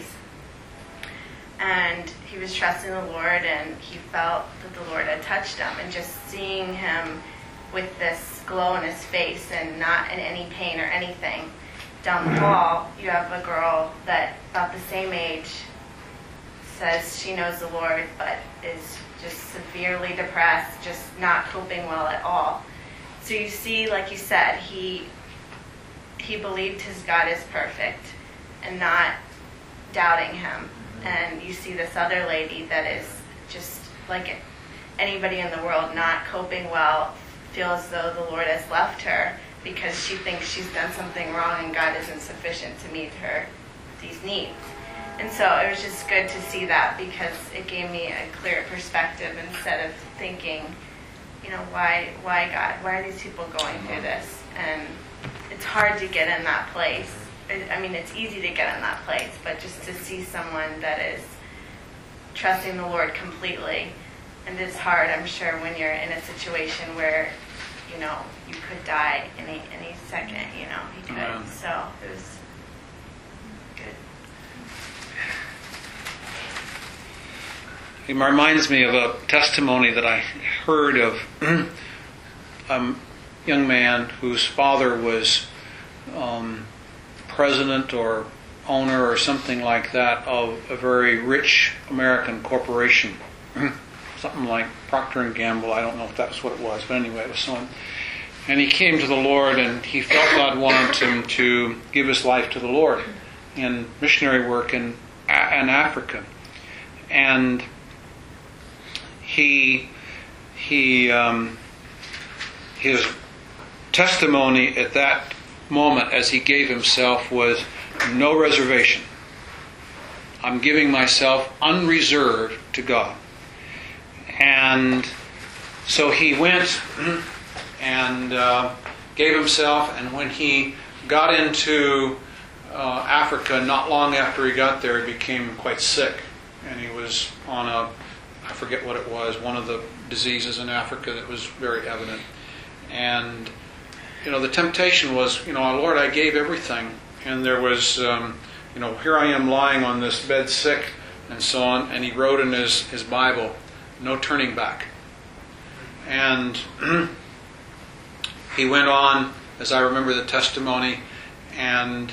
And he was trusting the Lord, and he felt that the Lord had touched him. And just seeing him with this glow on his face and not in any pain or anything. Down the hall, you have a girl that about the same age says she knows the Lord, but is just severely depressed, just not coping well at all. So you see, like you said, he he believed his God is perfect and not doubting him. And you see this other lady that is just like anybody in the world, not coping well, feel as though the Lord has left her because she thinks she's done something wrong and God isn't sufficient to meet her these needs. And so it was just good to see that because it gave me a clear perspective instead of thinking you know, why, why God? Why are these people going through this? And it's hard to get in that place. I mean, it's easy to get in that place, but just to see someone that is trusting the Lord completely, and it's hard, I'm sure, when you're in a situation where, you know, you could die any any second, you know, he could. Yeah. So it was good. It reminds me of a testimony that I heard of a young man whose father was um, president or owner or something like that of a very rich American corporation. Something like Procter and Gamble. I don't know if that's what it was, but anyway, it was someone. And he came to the Lord, and he felt God wanted him to give his life to the Lord in missionary work in, in Africa. And he, he, um, his testimony at that moment as he gave himself was no reservation. I'm giving myself unreserved to God. And so he went and uh, gave himself, and when he got into uh, Africa, not long after he got there, he became quite sick. And he was on a, I forget what it was, one of the diseases in Africa that was very evident. And, you know, the temptation was, you know, Lord, I gave everything. And there was, um, you know, here I am lying on this bed sick and so on. And he wrote in his, his Bible, no turning back. And he went on, as I remember the testimony, and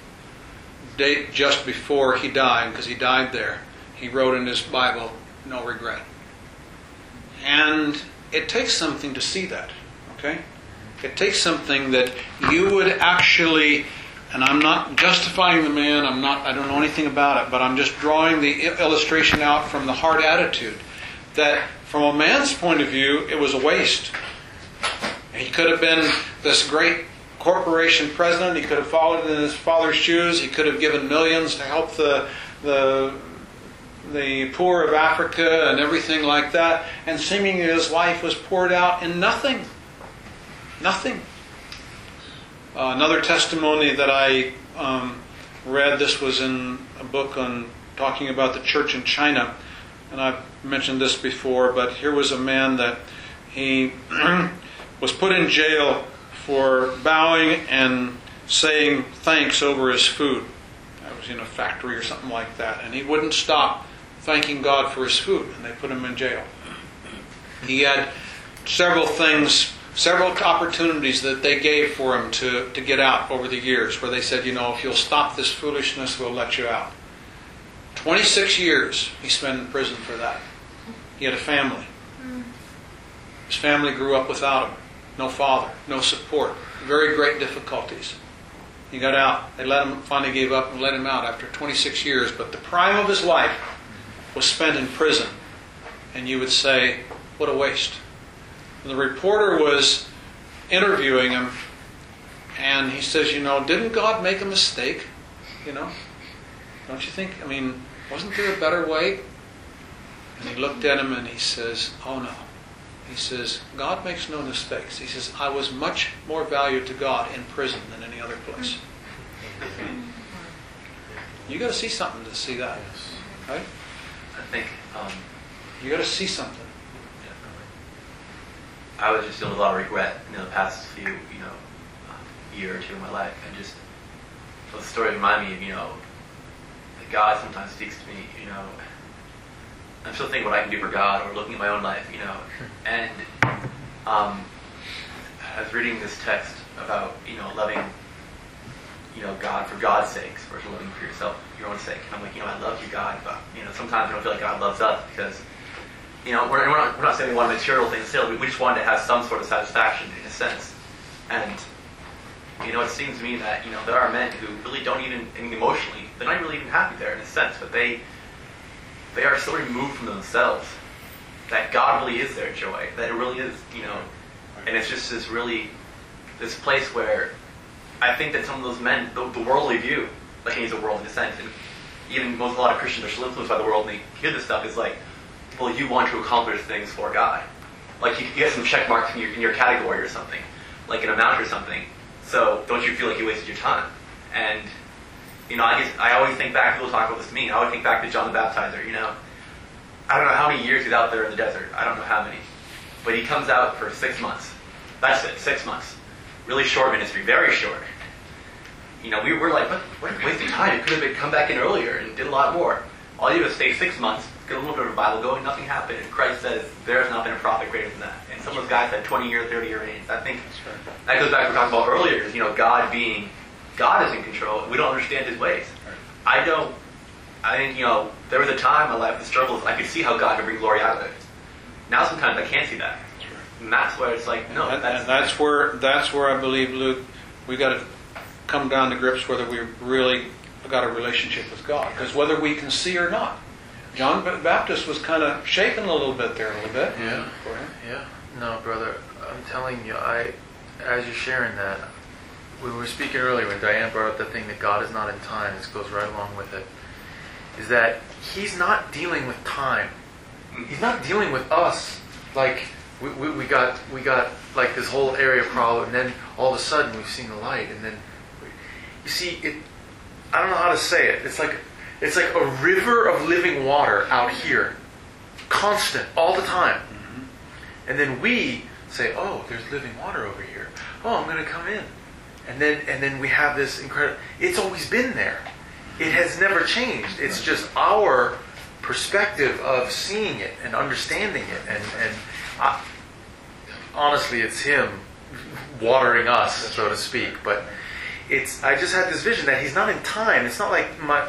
date just before he died, because he died there, he wrote in his Bible, no regret. And it takes something to see that, okay? It takes something that you would actually, and I'm not justifying the man, I'm not, I don't know anything about it, but I'm just drawing the illustration out from the heart attitude, that from a man's point of view, it was a waste. He could have been this great corporation president. He could have followed in his father's shoes. He could have given millions to help the the the poor of Africa and everything like that. And seemingly his life was poured out in nothing. Nothing. Uh, another testimony that I um, read, this was in a book on talking about the church in China. And I've mentioned this before, but here was a man that he was put in jail for bowing and saying thanks over his food. That was in a factory or something like that. And he wouldn't stop thanking God for his food, and they put him in jail. He had several things, several opportunities that they gave for him to, to get out over the years, where they said, you know, if you'll stop this foolishness, we'll let you out. twenty-six years he spent in prison for that. He had a family. His family grew up without him. No father, no support, very great difficulties. He got out. They let him, finally gave up and let him out after twenty-six years. But the prime of his life was spent in prison. And you would say, what a waste. And the reporter was interviewing him, and he says, you know, didn't God make a mistake? You know, don't you think? I mean, wasn't there a better way? And he looked at him and he says, oh no. He says, God makes no mistakes. He says, I was much more valued to God in prison than any other place. You got to see something to see that, right? I think um, you got to see something. I was just feeling a lot of regret in the past few, you know, uh, year or two of my life, and just the story reminded me of, you know, that God sometimes speaks to me, you know. I'm still thinking what I can do for God, or looking at my own life, you know. And um, I was reading this text about, you know, loving, you know, God for God's sake, versus loving for yourself, your own sake. And I'm like, you know, I love you, God, but, you know, sometimes I don't feel like God loves us because, you know, we're, we're not we're not saying we want a material thing still. We, we just wanted to have some sort of satisfaction in a sense. And, you know, it seems to me that, you know, there are men who really don't even, I mean, emotionally, they're not really even happy there in a sense, but they they are so removed from themselves that God really is their joy, that it really is, you know, and it's just this really, this place where I think that some of those men, the, the worldly view, like he's a worldly sense, and even most, a lot of Christians are still influenced by the world, and they hear this stuff, is like, well, you want to accomplish things for God. like you, you get some check marks in your, in your category or something, like an amount or something. So don't you feel like you wasted your time? And, you know, I guess I always think back, people talk about this to me, I always think back to John the Baptizer, you know. I don't know how many years he's out there in the desert. I don't know how many. But he comes out for six months. That's it, six months. Really short ministry, very short. You know, we were like, what, what a waste of time. You could have been, come back in earlier and did a lot more. All you do is stay six months, get a little bit of a Bible going, nothing happened. And Christ says, there has not been a prophet greater than that. And some of those guys had twenty-year, thirty-year reigns. I think that goes back to what we talked about earlier, is, you know, God being, God is in control. We don't understand His ways. I don't, I think, you know, there was a time in my life, the struggles, I could see how God could bring glory out of it. Now sometimes I can't see that. And that's where it's like, no. And, that's, and that's where that's where I believe, Luke, we got to come down to grips whether we really got a relationship with God, because whether we can see or not. John the Baptist was kind of shaken a little bit there, a little bit. Yeah. For him. Yeah. No, brother, I'm telling you, I, as you're sharing that, we were speaking earlier when Diane brought up the thing that God is not in time. This goes right along with it. Is that He's not dealing with time. He's not dealing with us. Like we, we, we got we got like this whole area problem, and then all of a sudden we've seen the light, and then you see it. I don't know how to say it. It's like it's like a river of living water out here, constant all the time. And then we say, "Oh, there's living water over here. Oh, I'm going to come in." And then and then we have this incredible. It's always been there. It has never changed. It's just our perspective of seeing it and understanding it. And and I, honestly, it's Him watering us, so to speak. But it's I just had this vision that He's not in time. It's not like my.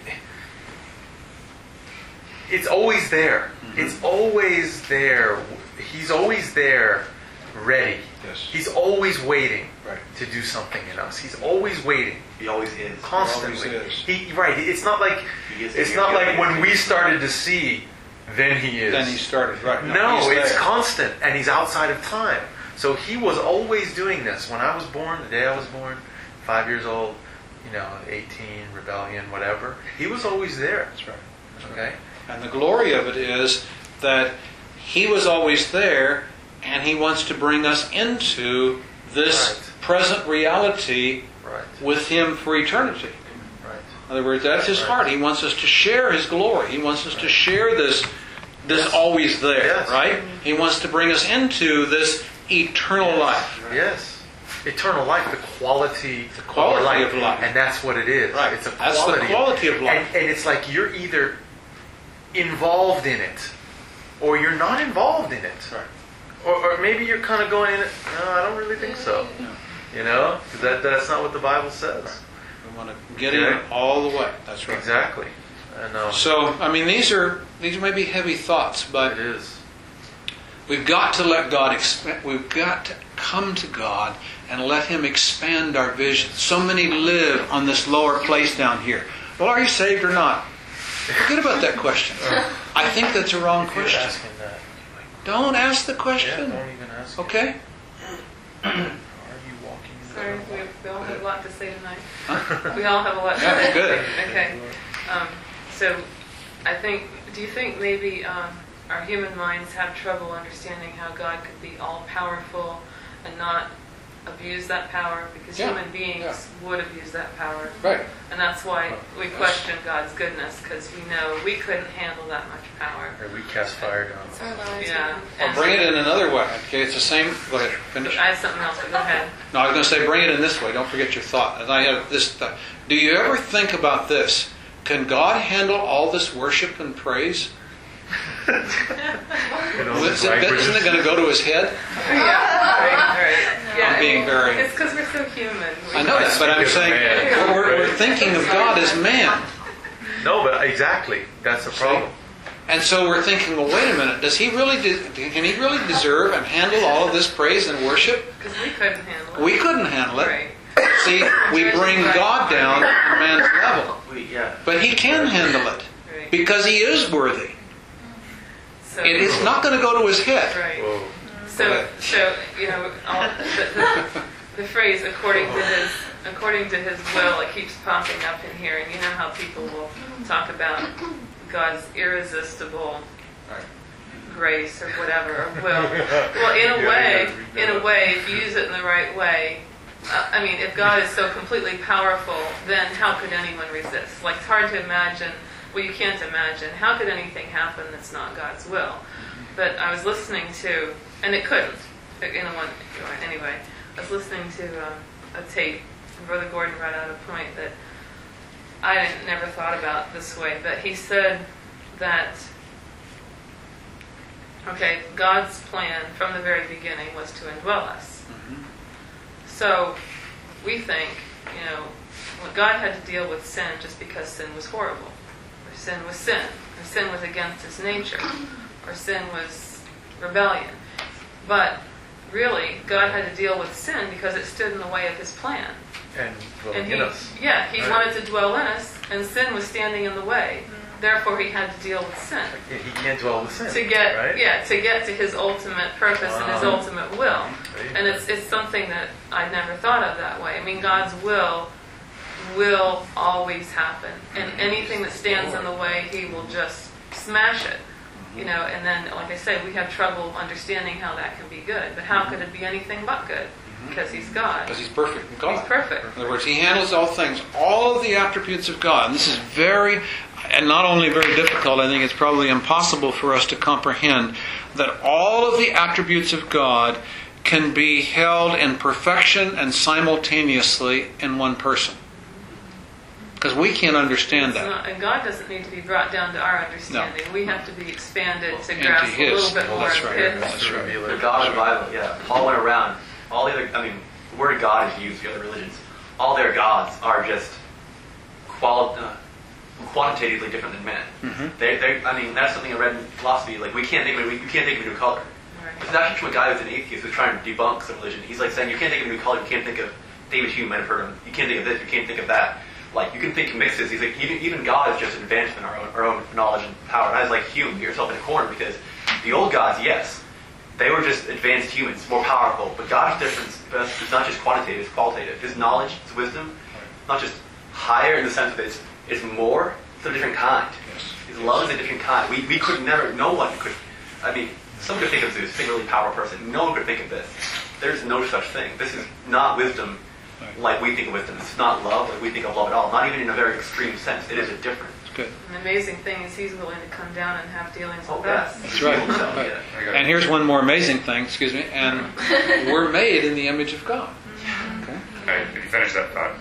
It's always there. Mm-hmm. It's always there. He's always there, ready. Yes. He's always waiting right. to do something in us. He's always waiting. He always is. Constantly. He always is. He, right. It's not like it's not like when we started to see, then He is. Then He started, right. No, no it's there. constant, and He's outside of time. So He was always doing this. When I was born, the day I was born, five years old, you know, eighteen, rebellion, whatever, He was always there. That's right. That's okay? Right. And the glory of it is that He was always there, and He wants to bring us into this right. present reality right. with Him for eternity. Right. In other words, that's His right. heart. He wants us to share His glory. He wants us right. to share this, this yes. always there, yes. right? He wants to bring us into this eternal yes. life. Yes. Eternal life, the quality, the quality of, life. of life. And that's what it is. Right. It's a that's quality. the quality of life. And, and it's like you're either involved in it or you're not involved in it. Right. Or, or maybe you're kind of going in it, no, I don't really think so. No. You know? Because that, that's not what the Bible says. Right. We want to get okay. in all the way. That's right. Exactly. And, um, so, I mean, these are these may be heavy thoughts, but it is. We've got to let God expand. We've got to come to God and let Him expand our vision. So many live on this lower place down here. Well, are you saved or not? Forget about that question. I think that's a wrong question. Asking that. Don't ask the question. Yeah, don't even ask. Okay? Are you walking? Sorry, we, have, we all have a lot to say tonight. Huh? We all have a lot to yeah, say. Good. Okay. Um, so, I think, do you think maybe um, our human minds have trouble understanding how God could be all-powerful and not abuse that power? Because yeah. human beings yeah. would abuse that power. Right. And that's why we question God's goodness, because we know we couldn't handle that much power. Or we cast fire down. It's our lives. Yeah. Or bring it in another way. Okay, it's the same. Go ahead. Finish. I have something else, but go ahead. No, I was going to say bring it in this way. Don't forget your thought. And I have this thought. Do you ever think about this? Can God handle all this worship and praise? You know, Isn't it, isn't it going to go to His head? Yeah, right, right. Yeah, I'm being very... It's because we're so human. We I know that, but I'm saying we're, we're thinking of God as man. No, but exactly. That's the problem. And so we're thinking, well, wait a minute. Does He really? De- can He really deserve and handle all of this praise and worship? Because we couldn't handle it. We couldn't handle it. Right. See, we bring God down to man's level. We, yeah. But He can handle it Right. because He is worthy. So, It is not going to go to His head. Right. Whoa. So, so you know, all, the, the, the phrase "according to His according to His will" it keeps popping up in here, and you know how people will talk about God's irresistible Right. grace or whatever, or will. Well, in a way, in a way, if you use it in the right way, uh, I mean, if God is so completely powerful, then how could anyone resist? Like, it's hard to imagine, well, you can't imagine, how could anything happen that's not God's will? But I was listening to, and it couldn't, in one, anyway, I was listening to um, a tape, and Brother Gordon brought out a point that I didn't, never thought about this way, but he said that, okay, God's plan from the very beginning was to indwell us. Mm-hmm. So we think, you know, well, God had to deal with sin just because sin was horrible, or sin was sin, or sin was against His nature, or sin was rebellion. But really, God had to deal with sin because it stood in the way of His plan. And dwelling And he, in us. yeah, He Right. wanted to dwell in us, and sin was standing in the way. Therefore, He had to deal with sin. Yeah, He can't dwell with sin. To get, right? yeah, to get to His ultimate purpose and His Wow. ultimate will. Right. And it's it's something that I'd never thought of that way. I mean, God's will will always happen, and anything that stands in the way, He will just smash it. You know, and then, like I say, we have trouble understanding how that can be good. But how could it be anything but good? Because He's God. Because He's perfect God. He's perfect. In other words, He handles all things, all of the attributes of God. And this is very, and not only very difficult, I think it's probably impossible for us to comprehend that all of the attributes of God can be held in perfection and simultaneously in one person. Because we can't understand It's that. not- and God doesn't need to be brought down to our understanding. We have to be expanded to Into grasp a His. little bit Well, more that's of right. His. That's right. The God of the Bible, yeah. Paul went around. All the other, I mean, the word God is used in the other religions. All their gods are just quali- uh, quantitatively different than men. Mm-hmm. They, they, I mean, that's something I read in philosophy. Like, we can't think of it, we can't think of a new color. Right. It's actually true. A guy who's an atheist who's trying to debunk some religion. He's like saying, you can't think of a new color. You can't think of David Hume. Might have heard of him. You can't think of this. You can't think of that. Like, you can think mixes. He's like, even, even God is just an advancement in our own, our own knowledge and power. And I was like, Hume, get yourself in a corner, because the old gods, yes, they were just advanced humans, more powerful. But God's difference, it's not just quantitative, it's qualitative. His knowledge, His wisdom, not just higher in the sense that it's, it's more, it's a different kind. His love is a different kind. We, we could never, no one could, I mean, some could think of Zeus, think of a really powerful person. No one could think of this. There's no such thing. This is not wisdom like we think of wisdom. It's not love like we think of love at all. Not even in a very extreme sense. It is a different. Good. An amazing thing is He's willing to come down and have dealings Oh, with yeah. us. That's right. Right. And here's one more amazing thing, excuse me, and we're made in the image of God. Okay? Okay, if you finish that thought.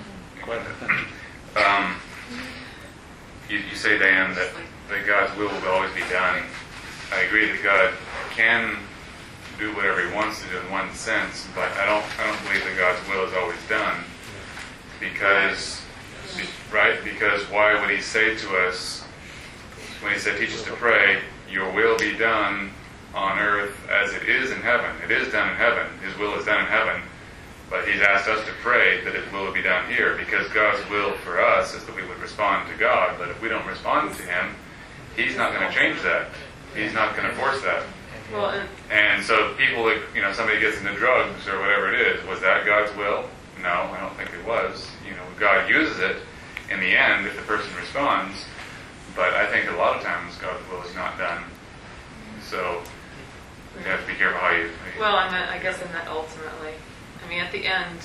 Um, you, you say, Dan, that, that God's will will always be done. I agree that God can do whatever He wants to do in one sense, but I don't I don't believe that God's will is always done. Because, right? Because why would He say to us, when He said, teach us to pray, your will be done on earth as it is in heaven. It is done in heaven. His will is done in heaven. But He's asked us to pray that His will be done here, because God's will for us is that we would respond to God. But if we don't respond to Him, He's not going to change that. He's not going to force that. Well, and And so people, that, you know, somebody gets into drugs or whatever it is, was that God's will? No, I don't think it was. You know, God uses it in the end if the person responds, but I think a lot of times God's will is not done. So you have to be careful how you... How you well, I meant, I guess I meant ultimately. I mean, at the end,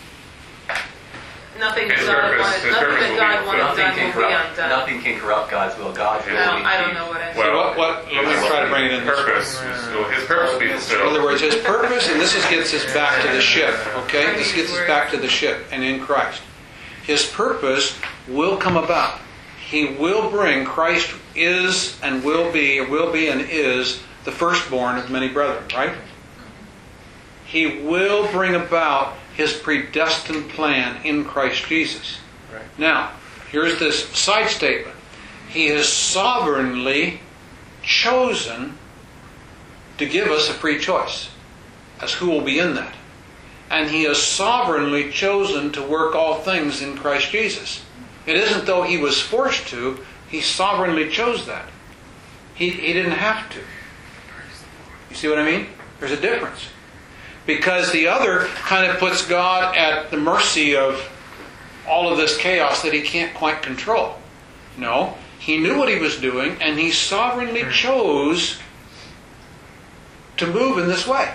nothing that His God purpose- wanted, His nothing purpose that will God be wanted Nothing done can will be corrupt. undone. Nothing can corrupt God's will. God's will I will don't, be I don't achieved. know what I Well, What, what, let me try to bring it in this way. purpose, is, well, His purpose will be In fulfilled. other words, His purpose, and this is, gets us back to the ship, okay? This gets us back to the ship and in Christ. His purpose will come about. He will bring, Christ is and will be, or will be and is, the firstborn of many brethren, right? He will bring about His predestined plan in Christ Jesus. Right. Now, here's this side statement. He has sovereignly chosen to give us a free choice as who will be in that. And He has sovereignly chosen to work all things in Christ Jesus. It isn't though He was forced to, He sovereignly chose that. He, he didn't have to. You see what I mean? There's a difference. Because the other kind of puts God at the mercy of all of this chaos that He can't quite control. No, He knew what He was doing, and He sovereignly chose to move in this way.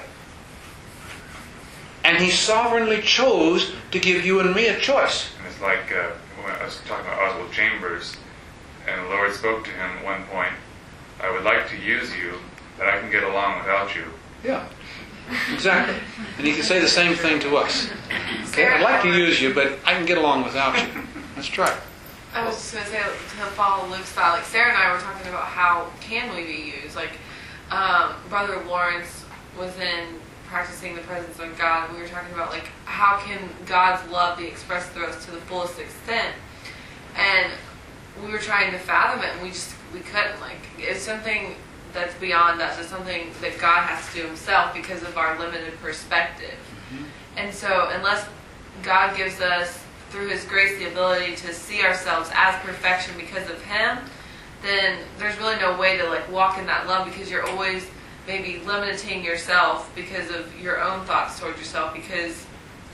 And He sovereignly chose to give you and me a choice. And it's like uh, when I was talking about Oswald Chambers, and the Lord spoke to him at one point, I would like to use you, but I can get along without you. Yeah, exactly. And He can say the same thing to us. Okay, I'd like to use you, but I can get along without you. That's right. I was just going to say, to follow Luke's style, like Sarah and I were talking about how can we be used. Like, um, Brother Lawrence was in practicing the presence of God. We were talking about, like, how can God's love be expressed through us to the fullest extent? And we were trying to fathom it, and we just, we couldn't. Like, it's something that's beyond us. It's something that God has to do Himself because of our limited perspective. Mm-hmm. And so, unless God gives us, through His grace, the ability to see ourselves as perfection because of Him, then there's really no way to, like, walk in that love, because you're always maybe limiting yourself because of your own thoughts towards yourself, because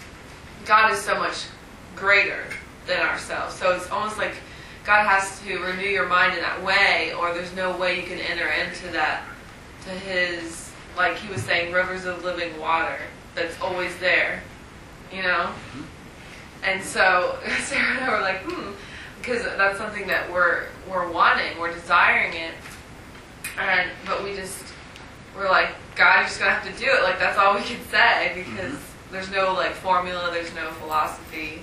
God is so much greater than ourselves. So it's almost like God has to renew your mind in that way, or there's no way you can enter into that, to His, like He was saying, rivers of living water that's always there, you know? Mm-hmm. And so Sarah and I were like, hmm, because that's something that we're we're wanting, we're desiring it, and but we just we're like, God, you're just gonna have to do it. Like, that's all we can say, because mm-hmm. there's no, like, formula, there's no philosophy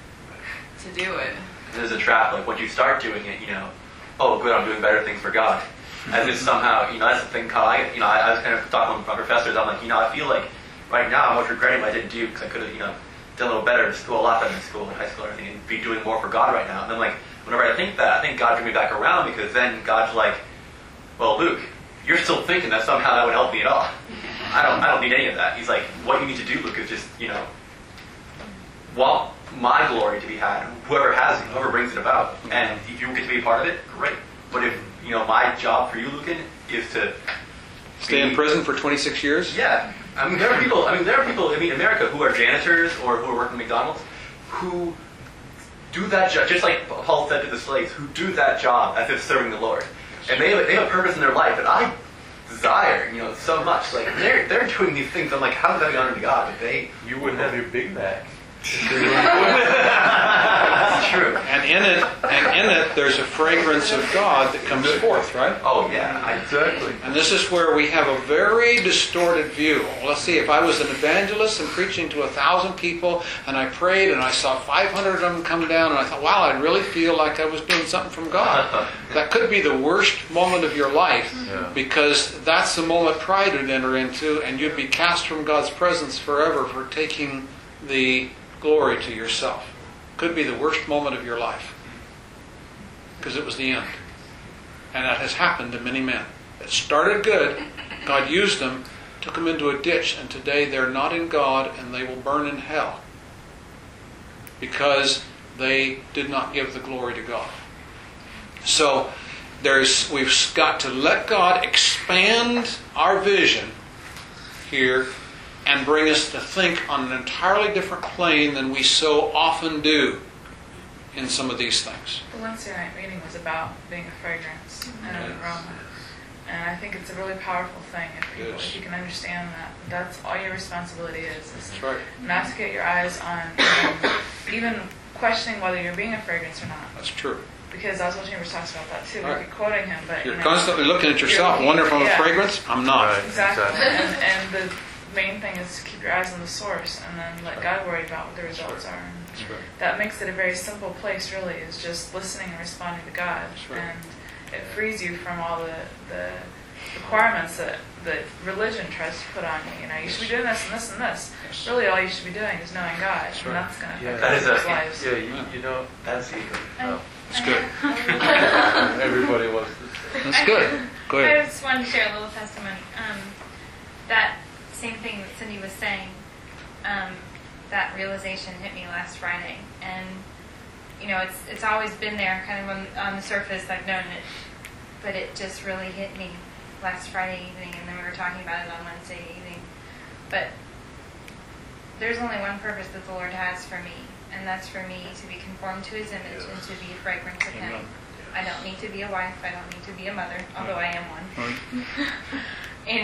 to do it. And there's a trap, like, once you start doing it, you know, oh, good, I'm doing better things for God. And it's somehow, you know, that's the thing, Kyle, I, you know, I, I was kind of talking with my professors, I'm like, you know, I feel like right now I'm much regretting what I didn't do, because I could have, you know, done a little better in school, a lot better in school, in high school, and everything, and be doing more for God right now. And then, like, whenever I think that, I think God bring me back around, because then God's like, well, Luke, you're still thinking that somehow that would help me at all. I don't I don't need any of that. He's like, what you need to do, Luke, is just, you know, want my glory to be had, whoever has it, whoever brings it about. And if you get to be a part of it, great. But if, you know, my job for you, Lucan, is to stay be, in prison for twenty-six years? Yeah. I mean, there are people, I mean, there are people, I mean, in America who are janitors or who are working at McDonald's who do that job, just like Paul said to the slaves, who do that job as if serving the Lord. And they have, they have a purpose in their life that I desire, you know, so much. Like, they're they're doing these things. I'm like, how does that be honor to God? But they you wouldn't have your Big Mac. That's true. And in it, and in it, there's a fragrance of God that comes forth, right? Oh yeah, exactly. And this is where we have a very distorted view. Let's see, if I was an evangelist and preaching to a thousand people, and I prayed and I saw five hundred of them come down, and I thought, wow, I really feel like I was doing something from God. That could be the worst moment of your life, yeah. because that's the moment pride would enter into, and you'd be cast from God's presence forever for taking the glory to yourself. Could be the worst moment of your life, because it was the end. And that has happened to many men. It started good, God used them, took them into a ditch, and today they're not in God, and they will burn in hell because they did not give the glory to God. So there's we've got to let God expand our vision here and bring us to think on an entirely different plane than we so often do in some of these things. The Wednesday night meeting was about being a fragrance and an aroma. And I think it's a really powerful thing if people, if you can understand that. That's all your responsibility is. is That's right. Not to get your eyes on um, even questioning whether you're being a fragrance or not. That's true. Because Oswald Chambers talks about that too. Right. We keep quoting him, but you're you know, constantly looking at yourself, wondering if I'm yeah. a fragrance. I'm not. Right. Exactly. and, and the main thing is to keep your eyes on the source, and then let God worry about what the results are. And right. that makes it a very simple place, really, is just listening and responding to God. Right. And it frees you from all the, the requirements that, that religion tries to put on you. You know, you should be doing this and this and this. Yes. Really, all you should be doing is knowing God, That's and right. that's going to Yeah. affect That is people's a- lives. Yeah, you, you know, that's ego. oh, It's good. everybody wants to say. That's good. Go I ahead. just wanted to share a little testimony. Um, that same thing that Cindy was saying, um, that realization hit me last Friday. And, you know, it's it's always been there, kind of on, on the surface. I've known it. But it just really hit me last Friday evening, and then we were talking about it on Wednesday evening. But there's only one purpose that the Lord has for me, and that's for me to be conformed to His image and to be a fragrance of Him. I don't need to be a wife. I don't need to be a mother, although I am one. And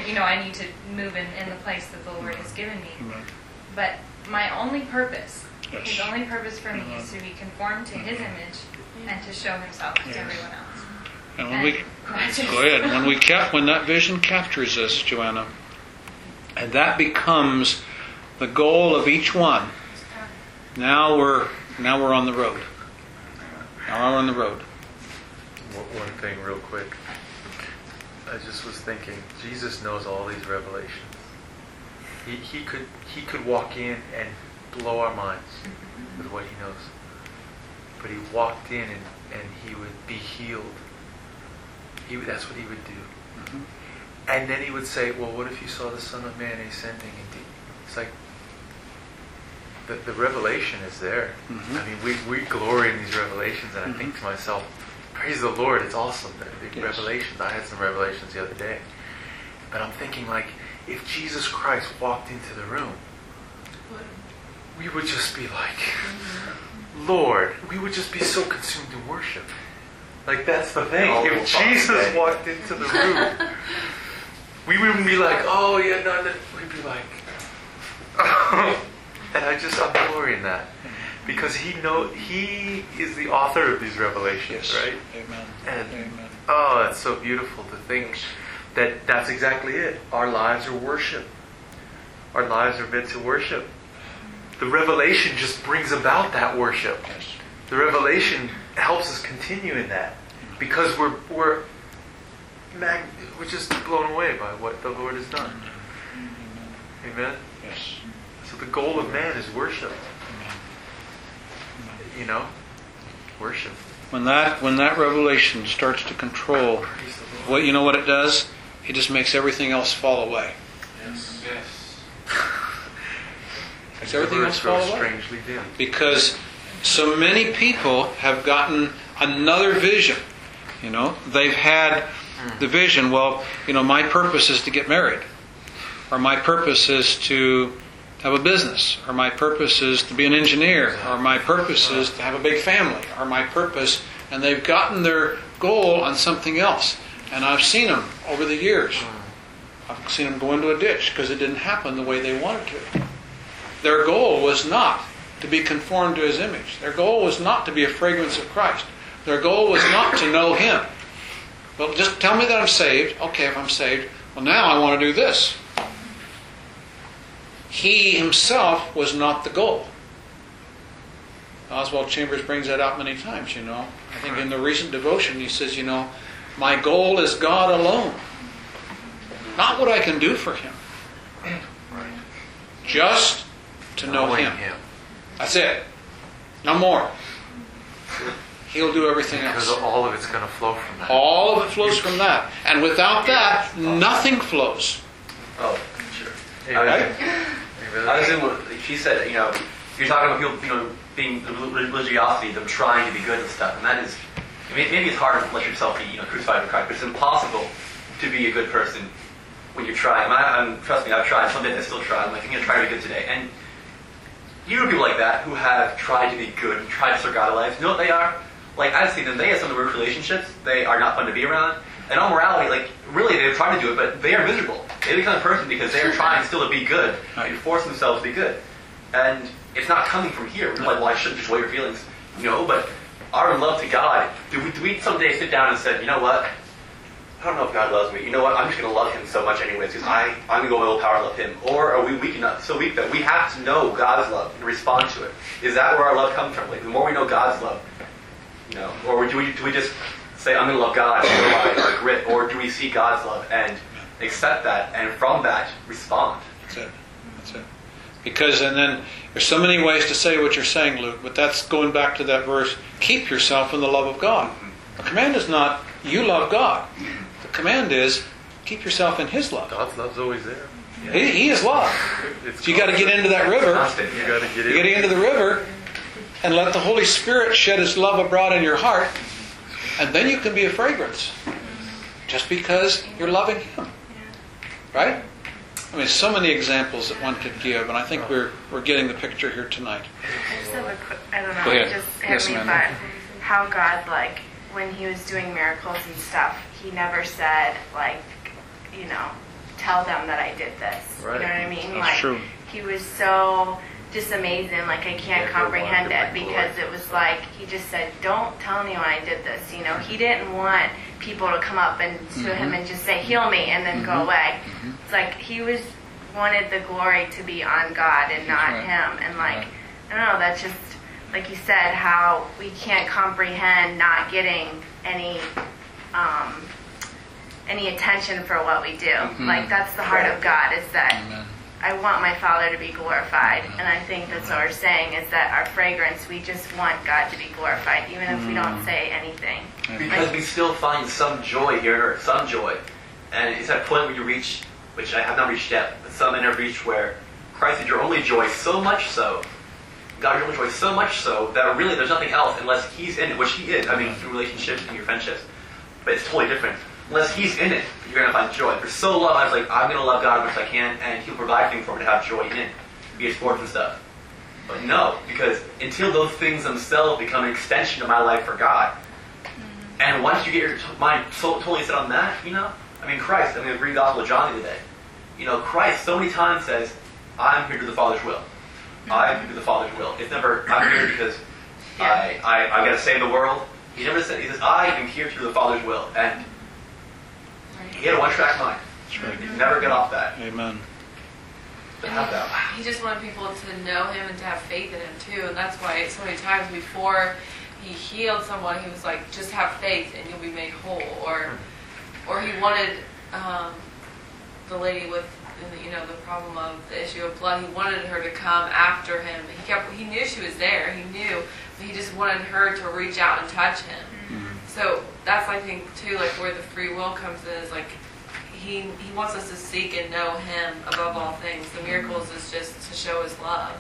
you know, I need to move in, in the place that the Lord has given me. But my only purpose, Yes. His only purpose for me is to be conformed to His image and to show Himself to everyone else. And when we And just- go ahead, when we cap, when that vision captures us, Joanna, and that becomes the goal of each one. Now we're now we're on the road. Now we're on the road. One one thing, real quick. I just was thinking, Jesus knows all these revelations. He he could he could walk in and blow our minds with what He knows. But He walked in and, and He would be healed. He would, that's what He would do. Mm-hmm. And then He would say, well, what if you saw the Son of Man ascending? And it's like, the, the revelation is there. Mm-hmm. I mean, we, we glory in these revelations, and I think to myself, praise the Lord, it's awesome, the, the Yes. revelations. I had some revelations the other day. But I'm thinking, like, if Jesus Christ walked into the room, we would just be like, Lord, we would just be so consumed in worship. Like, that's the thing. Oh, If Jesus walked into the room, we wouldn't be like, oh, yeah, no, no. We'd be like, and I just, I'm glory in that. Because he know He is the author of these revelations, Yes. right? Amen. And, Amen. oh, it's so beautiful to think that that's exactly it. Our lives are worship. Our lives are meant to worship. The revelation just brings about that worship. Yes. The revelation helps us continue in that because we're we're mag- we're just blown away by what the Lord has done. Amen. Yes. So the goal of man is worship. You know, worship. When that when that revelation starts to control, what you know what it does? It just makes everything else fall away. Yes. Yes. Makes everything else fall away. Strangely dim. Because so many people have gotten another vision. You know, they've had the vision, well, you know, my purpose is to get married. Or my purpose is to have a business. Or my purpose is to be an engineer. Or my purpose is to have a big family. Or my purpose, and they've gotten their goal on something else. And I've seen them over the years. I've seen them go into a ditch because it didn't happen the way they wanted to. Their goal was not to be conformed to His image. Their goal was not to be a fragrance of Christ. Their goal was not to know Him. Well, just tell me that I'm saved. Okay, if I'm saved, well, now I want to do this. He Himself was not the goal. Oswald Chambers brings that out many times, you know. I think in the recent devotion he says, you know, my goal is God alone. Not what I can do for Him. Just to know Knowing Him. Him. That's it. No more. He'll do everything Because else. all of it's going to flow from that. All of it flows from that. And without that, nothing flows. Oh, sure. Amen. I was, I was in what she said, you know, you're talking about people, you know, being the religiosity, them trying to be good and stuff, and that is, maybe it's hard to let yourself be, you know, crucified with Christ, but it's impossible to be a good person when you're trying. I mean, I, trust me, I've tried. Some days I still try. I'm like, I'm going to try to be good today. And you know people like that who have tried to be good and tried to serve God alive. You know what they are? Like, I see them, they have some of the worst relationships. They are not fun to be around. And on morality, like, really, they're trying to do it, but they are miserable. They become a person because they are trying still to be good and force themselves to be good. And it's not coming from here. We're like, well, I shouldn't just weigh your feelings. No, but our love to God, do we, do we someday sit down and say, you know what? I don't know if God loves me. You know what? I'm just going to love Him so much anyways because I, I'm going to go with my own power to love Him. Or are we weak enough, so weak that we have to know God's love and respond to it? Is that where our love comes from? Like, the more we know God's love, you know, or do we, do we just say, I'm going to love God and go by our grit? Or do we see God's love and accept that and from that respond? That's it. That's it. Because, and then, there's so many ways to say what you're saying, Luke, but that's going back to that verse, keep yourself in the love of God. The command is not, you love God. The command is, keep yourself in His love. God's love's always there. He, he is love. It's So you got to get into that river. You got to get You in. get into the river and let the Holy Spirit shed His love abroad in your heart, and then you can be a fragrance. Just because you're loving Him. Right? I mean, so many examples that one could give, and I think we're we're getting the picture here tonight. I just have a quick, I don't know, Go ahead. it just hit Yes, me, Amanda. but how God, like, when He was doing miracles and stuff, He never said, like, you know, tell them that I did this. Right. You know what I mean? That's like true. he was so just amazing. Like I can't Yeah, comprehend go on, it go because on. it was like he just said, "Don't tell anyone I did this." You know, he didn't want people to come up and to Mhm. him and just say, "Heal me," and then go Mhm. away. Mhm. It's like he was wanted the glory to be on God and not Right. him. And like Right. I don't know, that's just like you said, how we can't comprehend not getting any um, any attention for what we do. Mhm. Like that's the heart of God, is that Amen. I want my Father to be glorified. And I think that's what we're saying, is that our fragrance, we just want God to be glorified, even if we don't say anything. Because we still find some joy here on earth, some joy. And it's that point where you reach, which I have not reached yet, but some men have reached where Christ is your only joy, so much so, God is your only joy, so much so, that really there's nothing else unless He's in it, which He is. I mean, through relationships and your friendships. But it's totally different. Unless He's in it, you're going to find joy. For so long, I was like, I'm going to love God as much as I can, and He'll provide things for me to have joy in, be it sports and stuff. But no, because until those things themselves become an extension of my life for God, and once you get your t- mind so, totally set on that, you know, I mean, Christ, I mean, read the Gospel of John the other day. You know, Christ so many times says, I'm here to do the Father's will. I'm here to do the Father's will. It's never, I'm here because I, I, I got to save the world. He never said, he says, I am here to do the Father's will. And he had a one-track mind. That's right. He never get off that. Amen. To have that. He just wanted people to know him and to have faith in him too, and that's why so many times before he healed someone, he was like, "Just have faith and you'll be made whole." Or, or he wanted um, the lady with, you know, the problem of the issue of blood. He wanted her to come after him. He kept. He knew she was there. He knew, but he just wanted her to reach out and touch him. Mhm. So that's, I think, too, like where the free will comes in, is like he he wants us to seek and know him above all things. The miracles is just to show his love.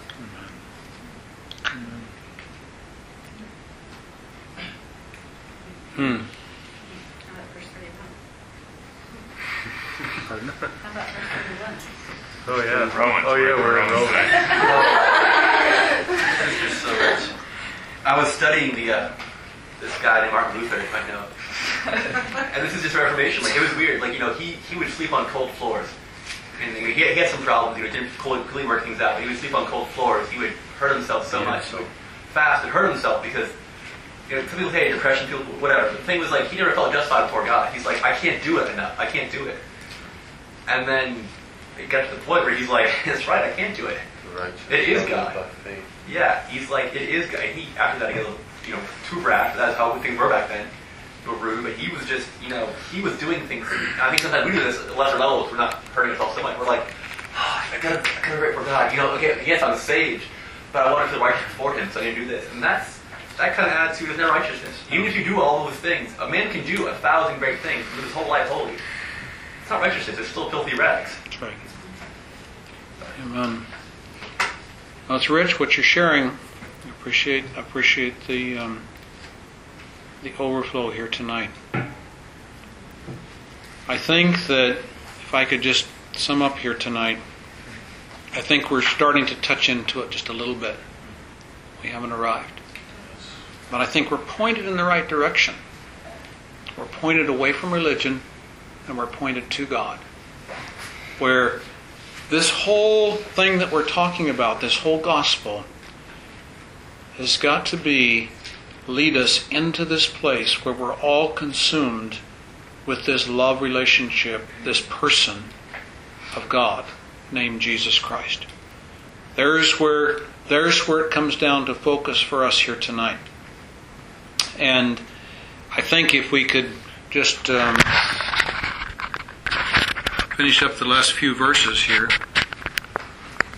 Hmm. How about verse thirty-one? Pardon? How about verse thirty-one? Oh yeah, Romans. Oh yeah, we're in Romans. This is so rich. I was studying the uh, this guy named Martin Luther, if I know. And this is just Reformation. Like, it was weird. Like, you know, he, he would sleep on cold floors. And he, he had some problems. He didn't completely work things out. But he would sleep on cold floors. He would hurt himself so much. He would fast and hurt himself because, you know, some people say depression, people, whatever. The thing was, like, he never felt justified before God. He's like, I can't do it enough. I can't do it. And then it got to the point where he's like, that's right, I can't do it. It is God. Yeah, he's like, it is God. He, after that, he got a little, you know, too brash. That's how things were back then. But rude, but he was just, you know, he was doing things. I think sometimes we do this at lesser levels. We're not hurting ourselves so much. We're like, oh, I gotta, I gotta wait for God. You know, okay, yes, I'm saved, but I want to feel righteous before Him, so I need to do this. And that's that kind of attitude is not righteousness. Even if you do all those things, a man can do a thousand great things, live his whole life holy. It's not righteousness. It's still filthy rags. That's right. Amen. Well, it's rich what you're sharing. I appreciate appreciate the um, the overflow here tonight. I think that if I could just sum up here tonight, I think we're starting to touch into it just a little bit. We haven't arrived. But I think we're pointed in the right direction. We're pointed away from religion and we're pointed to God. Where this whole thing that we're talking about, this whole gospel, has got to be lead us into this place where we're all consumed with this love relationship, this person of God named Jesus Christ. There's where there's where it comes down to focus for us here tonight. And I think if we could just um, finish up the last few verses here.